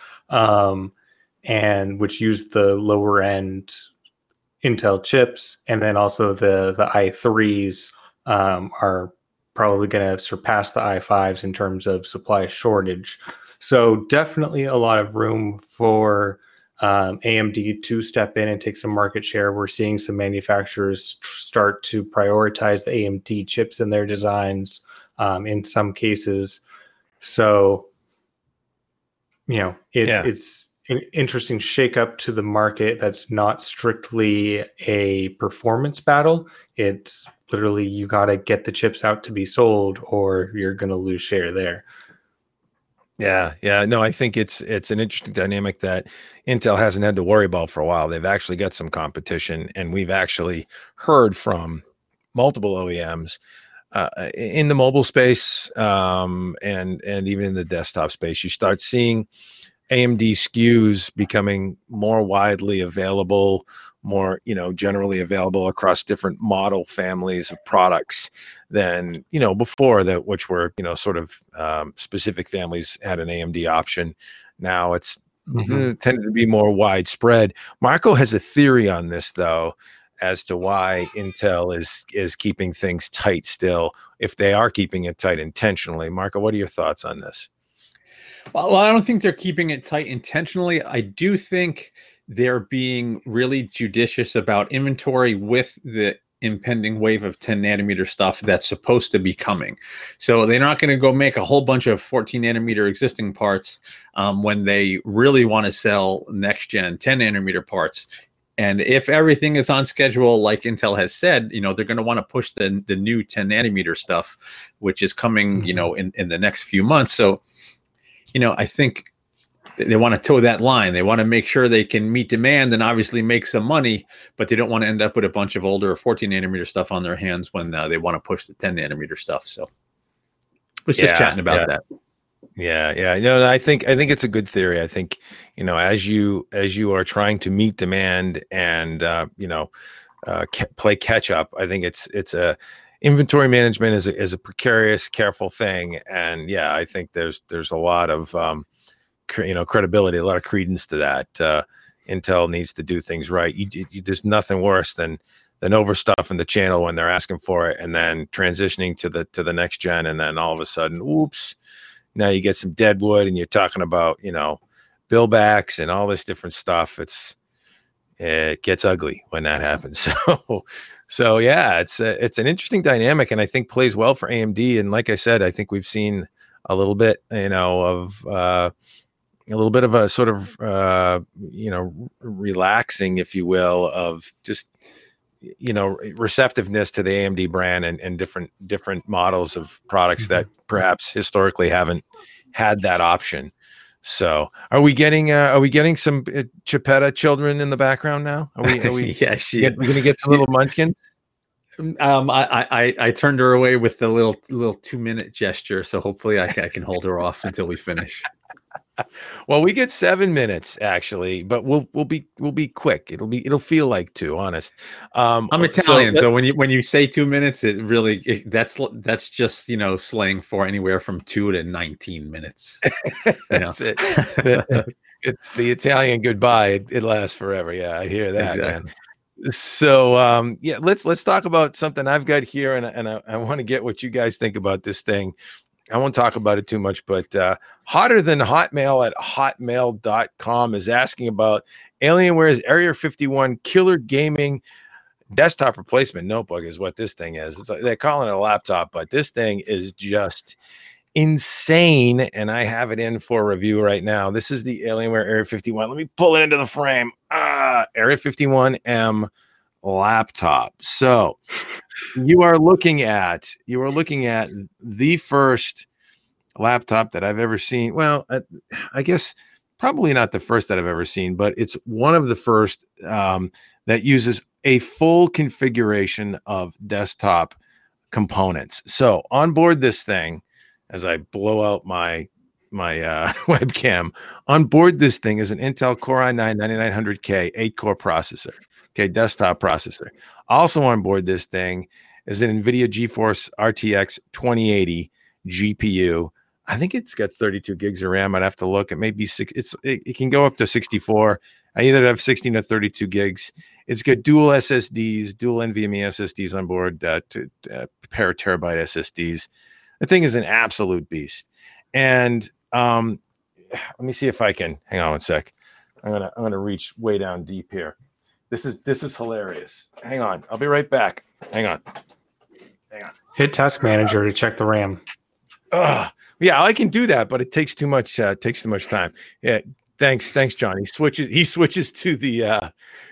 and which use the lower end Intel chips. And then also the i3s are probably going to surpass the i5s in terms of supply shortage. So definitely a lot of room for AMD to step in and take some market share. We're seeing some manufacturers start to prioritize the AMD chips in their designs, in some cases. So, it's an interesting shakeup to the market that's not strictly a performance battle. It's literally, you got to get the chips out to be sold, or you're going to lose share there. Yeah. No, I think it's an interesting dynamic that Intel hasn't had to worry about for a while. They've actually got some competition, and we've actually heard from multiple OEMs in the mobile space, and even in the desktop space. You start seeing AMD SKUs becoming more widely available, more, generally available across different model families of products than, before, that, which were, sort of specific families had an AMD option. Now it's tended to be more widespread. Marco has a theory on this, though, as to why Intel is keeping things tight still, if they are keeping it tight intentionally. Marco, what are your thoughts on this? Well, I don't think they're keeping it tight intentionally. I do think they're being really judicious about inventory with the impending wave of 10 nanometer stuff that's supposed to be coming. So they're not going to go make a whole bunch of 14 nanometer existing parts when they really want to sell next gen 10 nanometer parts. And if everything is on schedule, like Intel has said, they're going to want to push the new 10 nanometer stuff, which is coming, in the next few months. So, I think they want to toe that line. They want to make sure they can meet demand and obviously make some money, but they don't want to end up with a bunch of older 14 nanometer stuff on their hands when they want to push the 10 nanometer stuff. So was just chatting about that. Yeah. No, I think it's a good theory. I think, as you are trying to meet demand and, play catch up, I think it's a inventory management is a precarious, careful thing. And yeah, I think there's a lot of, credibility, a lot of credence to that. Intel needs to do things right. There's nothing worse than overstuffing the channel when they're asking for it, and then transitioning to the next gen, and then all of a sudden, oops, now you get some dead wood, and you're talking about bill backs and all this different stuff. It gets ugly when that happens. So yeah, it's an interesting dynamic, and I think plays well for AMD. And like I said, I think we've seen a little bit, of a little bit of a sort of relaxing, if you will, of just receptiveness to the AMD brand and different models of products that perhaps historically haven't had that option. So are we getting some Chipetta children in the background now? Are we yeah, we're going to get some little munchkins? I turned her away with the little 2-minute gesture, so hopefully I can hold her off until we finish. Well, we get 7 minutes actually, but we'll be quick. It'll feel like 2, honest. I'm Italian, so when you say 2 minutes, it really that's just slang for anywhere from 2 to 19 minutes. That's it. It's the Italian goodbye. It lasts forever. Yeah, I hear that, exactly. Man. So yeah, let's talk about something I've got here, and I want to get what you guys think about this thing. I won't talk about it too much, but Hotter Than Hotmail at hotmail.com is asking about Alienware's Area 51 killer gaming desktop replacement notebook is what this thing is. They're calling it a laptop, but this thing is just insane, and I have it in for review right now. This is the Alienware Area 51. Let me pull it into the frame. Area 51M laptop. So you are looking at the first laptop that I've ever seen. Well, I guess probably not the first that I've ever seen, but it's one of the first that uses a full configuration of desktop components. So on board this thing, as I blow out my webcam, on board this thing is an Intel Core i9 9900K 8-core processor. Okay, desktop processor. Also on board this thing is an NVIDIA GeForce RTX 2080 GPU. I think it's got 32 gigs of RAM. I'd have to look. It may be it can go up to 64. I either have 16 or 32 gigs. It's got dual SSDs, dual NVMe SSDs on board, to pair of terabyte SSDs. The thing is an absolute beast. And let me see if I can hang on one sec. I'm gonna reach way down deep here. This is hilarious. Hang on. I'll be right back. Hang on. Hit Task Manager to check the RAM. Yeah, I can do that, but it takes too much time. Yeah. Thanks, John. He switches to the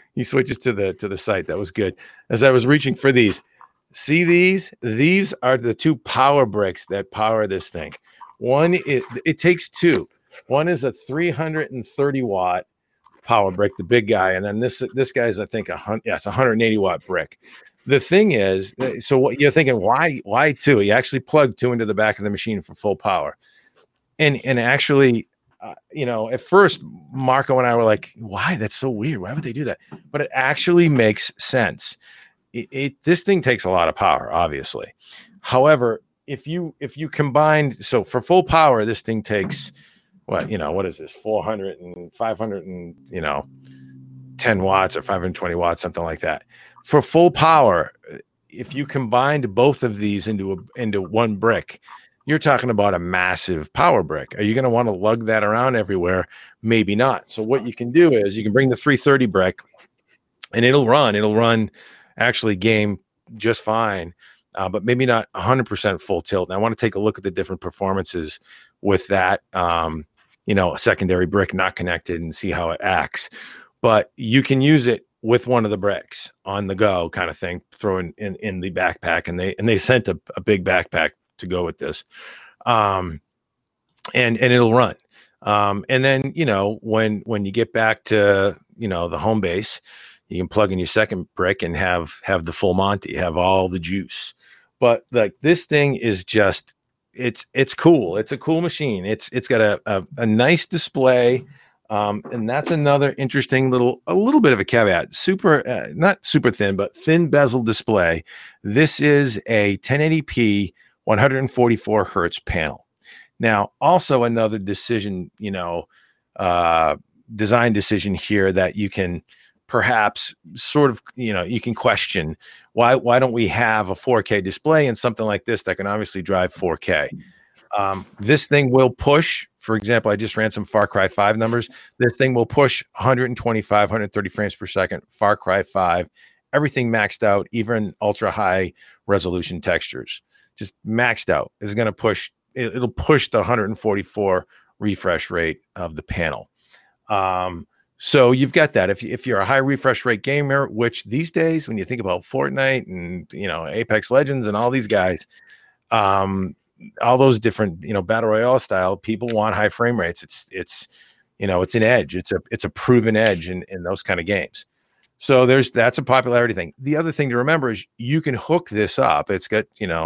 site. That was good. As I was reaching for these. See these? These are the 2 power bricks that power this thing. One, it takes two. One is a 330 watt power brick, the big guy, and then this guy's I think it's a 180 watt brick. The thing is, so what you're thinking, why two? You actually plug two into the back of the machine for full power, and actually, at first Marco and I were like, why? That's so weird. Why would they do that? But it actually makes sense. This thing takes a lot of power, obviously. However, if you combined, so for full power, this thing takes what is this? 400 and 500 and 10 watts or 520 watts, something like that. For full power, if you combined both of these into one brick, you're talking about a massive power brick. Are you going to want to lug that around everywhere? Maybe not. So what you can do is you can bring the 330 brick, and it'll run actually game just fine. But maybe not 100% full tilt. And I want to take a look at the different performances with that, a secondary brick not connected, and see how it acts. But you can use it with one of the bricks on the go kind of thing, throw in the backpack. And they sent a big backpack to go with this. And it'll run. And then, when you get back to, the home base, you can plug in your second brick and have the full Monty, have all the juice. But like this thing is just, it's cool. It's a cool machine. It's got a nice display. And that's another interesting a little bit of a caveat. Not super thin, but thin bezel display. This is a 1080p 144 hertz panel. Now, also another decision, design decision here that you can perhaps sort of, you can question why don't we have a 4K display and something like this that can obviously drive 4K. This thing will push, for example, I just ran some Far Cry 5 numbers. This thing will push 125, 130 frames per second, Far Cry 5, everything maxed out, even ultra high resolution textures, just maxed out. Is going to push, it'll push the 144 refresh rate of the panel. So you've got that. If you're a high refresh rate gamer, which these days, when you think about Fortnite and Apex Legends and all these guys, all those different battle royale style, people want high frame rates. It's an edge. It's a proven edge in those kind of games. So that's a popularity thing. The other thing to remember is you can hook this up. It's got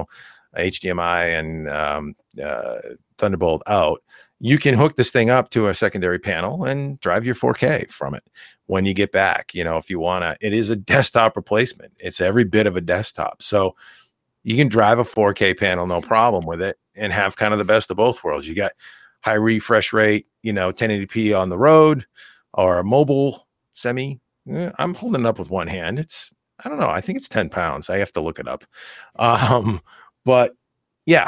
HDMI and Thunderbolt out. You can hook this thing up to a secondary panel and drive your 4K from it when you get back. If you want to, it is a desktop replacement. It's every bit of a desktop. So you can drive a 4K panel, no problem with it, and have kind of the best of both worlds. You got high refresh rate, 1080p on the road or a mobile semi. I'm holding it up with one hand. I don't know. I think it's 10 pounds. I have to look it up. But yeah.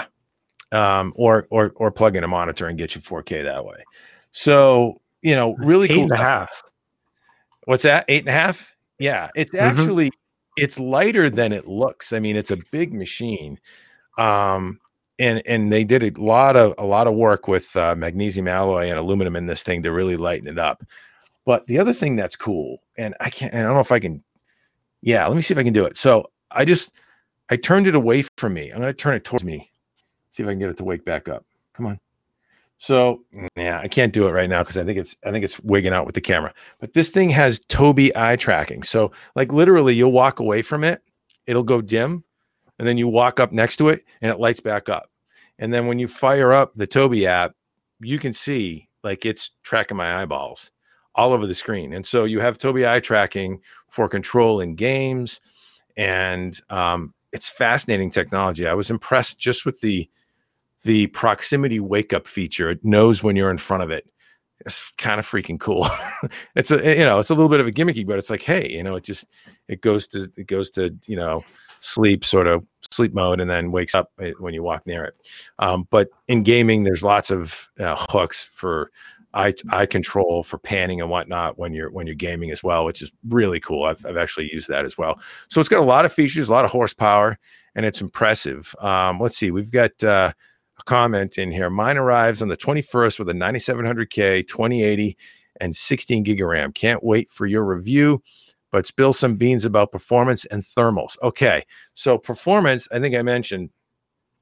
Or plug in a monitor and get you 4K that way. So, really cool. 8.5. What's that? 8.5? Yeah. It's actually, it's lighter than it looks. I mean, it's a big machine. And they did a lot of work with magnesium alloy and aluminum in this thing to really lighten it up. But the other thing that's cool, and I don't know if I can, let me see if I can do it. So I turned it away from me. I'm going to turn it towards me. See if I can get it to wake back up. Come on. So I can't do it right now because I think it's wigging out with the camera. But this thing has Tobii eye tracking. So like literally you'll walk away from it, it'll go dim, and then you walk up next to it and it lights back up. And then when you fire up the Tobii app, you can see like it's tracking my eyeballs all over the screen. And so you have Tobii eye tracking for control in games, and it's fascinating technology. I was impressed just with the proximity wake up feature. It knows when you're in front of it. It's kind of freaking cool. It's a little bit of a gimmicky, but it's like, hey, it goes to sleep mode and then wakes up when you walk near it. But in gaming, there's lots of hooks for eye control, for panning and whatnot when you're gaming as well, which is really cool. I've actually used that as well. So it's got a lot of features, a lot of horsepower, and it's impressive. Let's see, we've got a comment in here. Mine arrives on the 21st with a 9700K, 2080, and 16 gig of RAM. Can't wait for your review, but spill some beans about performance and thermals. Okay, so performance, I think I mentioned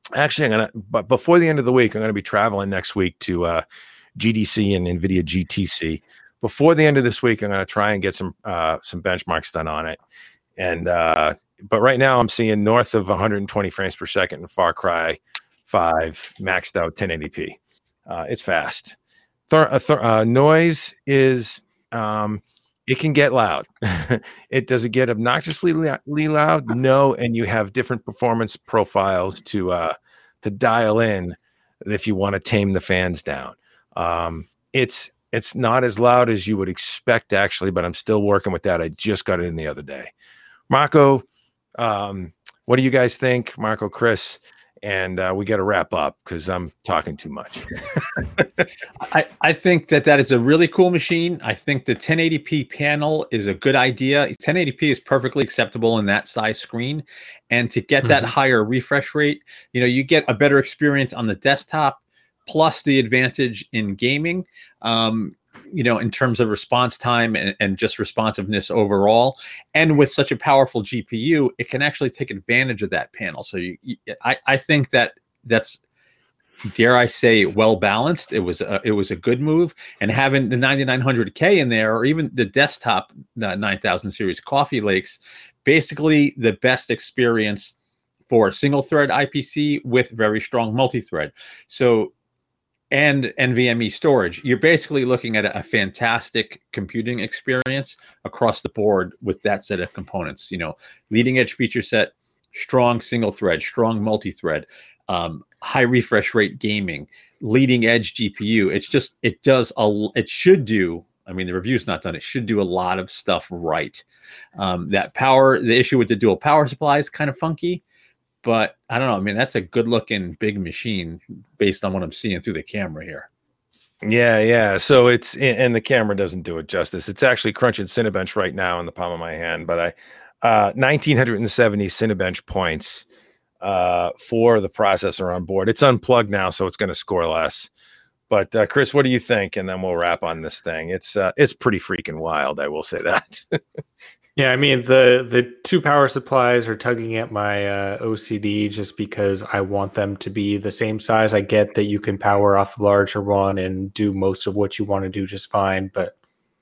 Actually, but before the end of the week, I'm gonna be traveling next week to GDC and NVIDIA GTC. Before the end of this week, I'm gonna try and get some benchmarks done on it. And but right now, I'm seeing north of 120 frames per second in Far Cry 5 maxed out 1080p. It's fast. Noise is it can get loud. Does it get obnoxiously loud? No, and you have different performance profiles to dial in if you want to tame the fans down. It's not as loud as you would expect, actually, but I'm still working with that. I just got it in the other day. Marco, what do you guys think? Marco, Chris, and we got to wrap up because I'm talking too much. I think that is a really cool machine. I think the 1080p panel is a good idea. 1080p is perfectly acceptable in that size screen. And to get that higher refresh rate, you get a better experience on the desktop, plus the advantage in gaming, in terms of response time and just responsiveness overall. And with such a powerful GPU, it can actually take advantage of that panel. So I think that's, dare I say, well balanced. It was a good move, and having the 9900K in there, or even the desktop 9000 series Coffee Lakes, basically the best experience for single thread IPC with very strong multi-thread. So, and NVMe storage, you're basically looking at a fantastic computing experience across the board with that set of components. Leading edge feature set, strong single thread, strong multi-thread, high refresh rate gaming, leading edge GPU. It should do. I mean, the review's not done. It should do a lot of stuff right. That power, the issue with the dual power supply is kind of funky, but I don't know. I mean, that's a good looking big machine based on what I'm seeing through the camera here. Yeah. So and the camera doesn't do it justice. It's actually crunching Cinebench right now in the palm of my hand, but 1970 Cinebench points for the processor on board. It's unplugged now, so it's going to score less. But Chris, what do you think? And then we'll wrap on this thing. It's pretty freaking wild, I will say that. Yeah, I mean, the two power supplies are tugging at my OCD just because I want them to be the same size. I get that you can power off the larger one and do most of what you want to do just fine, but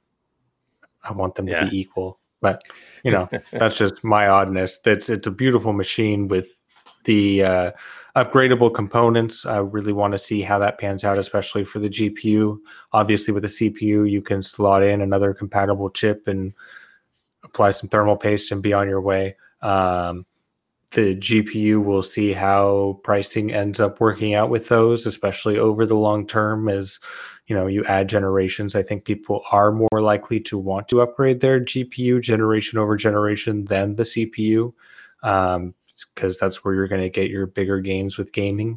I want them to be equal. But, that's just my oddness. It's a beautiful machine with the upgradable components. I really want to see how that pans out, especially for the GPU. Obviously, with the CPU, you can slot in another compatible chip and apply some thermal paste and be on your way. The GPU, we'll see how pricing ends up working out with those, especially over the long term. As you add generations, I think people are more likely to want to upgrade their GPU generation over generation than the CPU, because that's where you're going to get your bigger gains with gaming.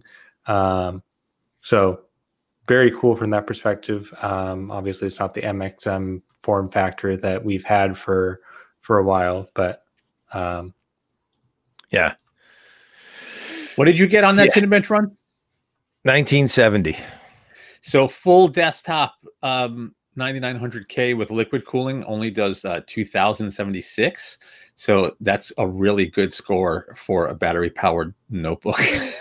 So very cool from that perspective. Obviously, it's not the MXM form factor that we've had for a while, but yeah. What did you get on that Cinebench run? 1970. So full desktop 9900K with liquid cooling only does 2076. So that's a really good score for a battery powered notebook.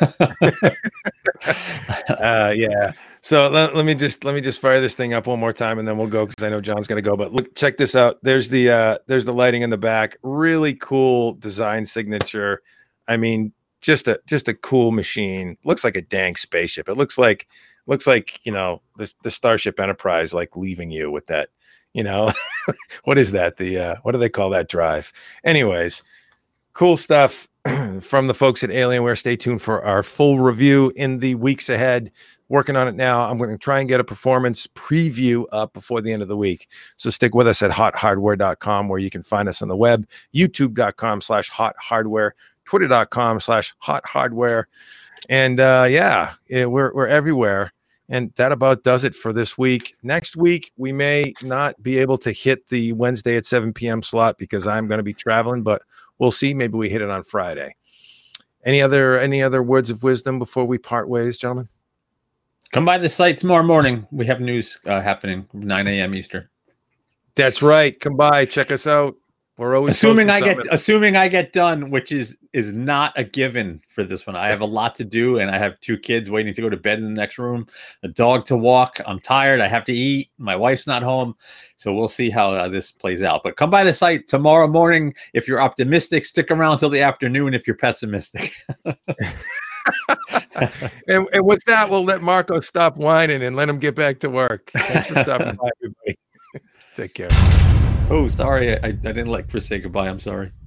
Yeah. So let me just fire this thing up one more time, and then we'll go because I know John's going to go. But look, check this out. There's the lighting in the back. Really cool design signature. I mean, just a cool machine. Looks like a dang spaceship. It looks like the Starship Enterprise like leaving you with that. What is that? What do they call that drive? Anyways, cool stuff from the folks at Alienware. Stay tuned for our full review in the weeks ahead. Working on it now. I'm going to try and get a performance preview up before the end of the week. So stick with us at hothardware.com, where you can find us on the web, youtube.com/hothardware, twitter.com/hothardware. And we're everywhere. And that about does it for this week. Next week, we may not be able to hit the Wednesday at 7 p.m. slot because I'm going to be traveling, but we'll see. Maybe we hit it on Friday. Any other words of wisdom before we part ways, gentlemen? Come by the site tomorrow morning. We have news happening 9 a.m. Eastern. That's right. Come by. Check us out. We're always assuming I get done, which is not a given for this one. I have a lot to do, and I have 2 kids waiting to go to bed in the next room, a dog to walk. I'm tired. I have to eat. My wife's not home, so we'll see how this plays out. But come by the site tomorrow morning if you're optimistic. Stick around till the afternoon if you're pessimistic. and with that, we'll let Marco stop whining and let him get back to work. Thanks for stopping by, everybody. Take care. Oh, sorry. I didn't let Chris say goodbye. I'm sorry.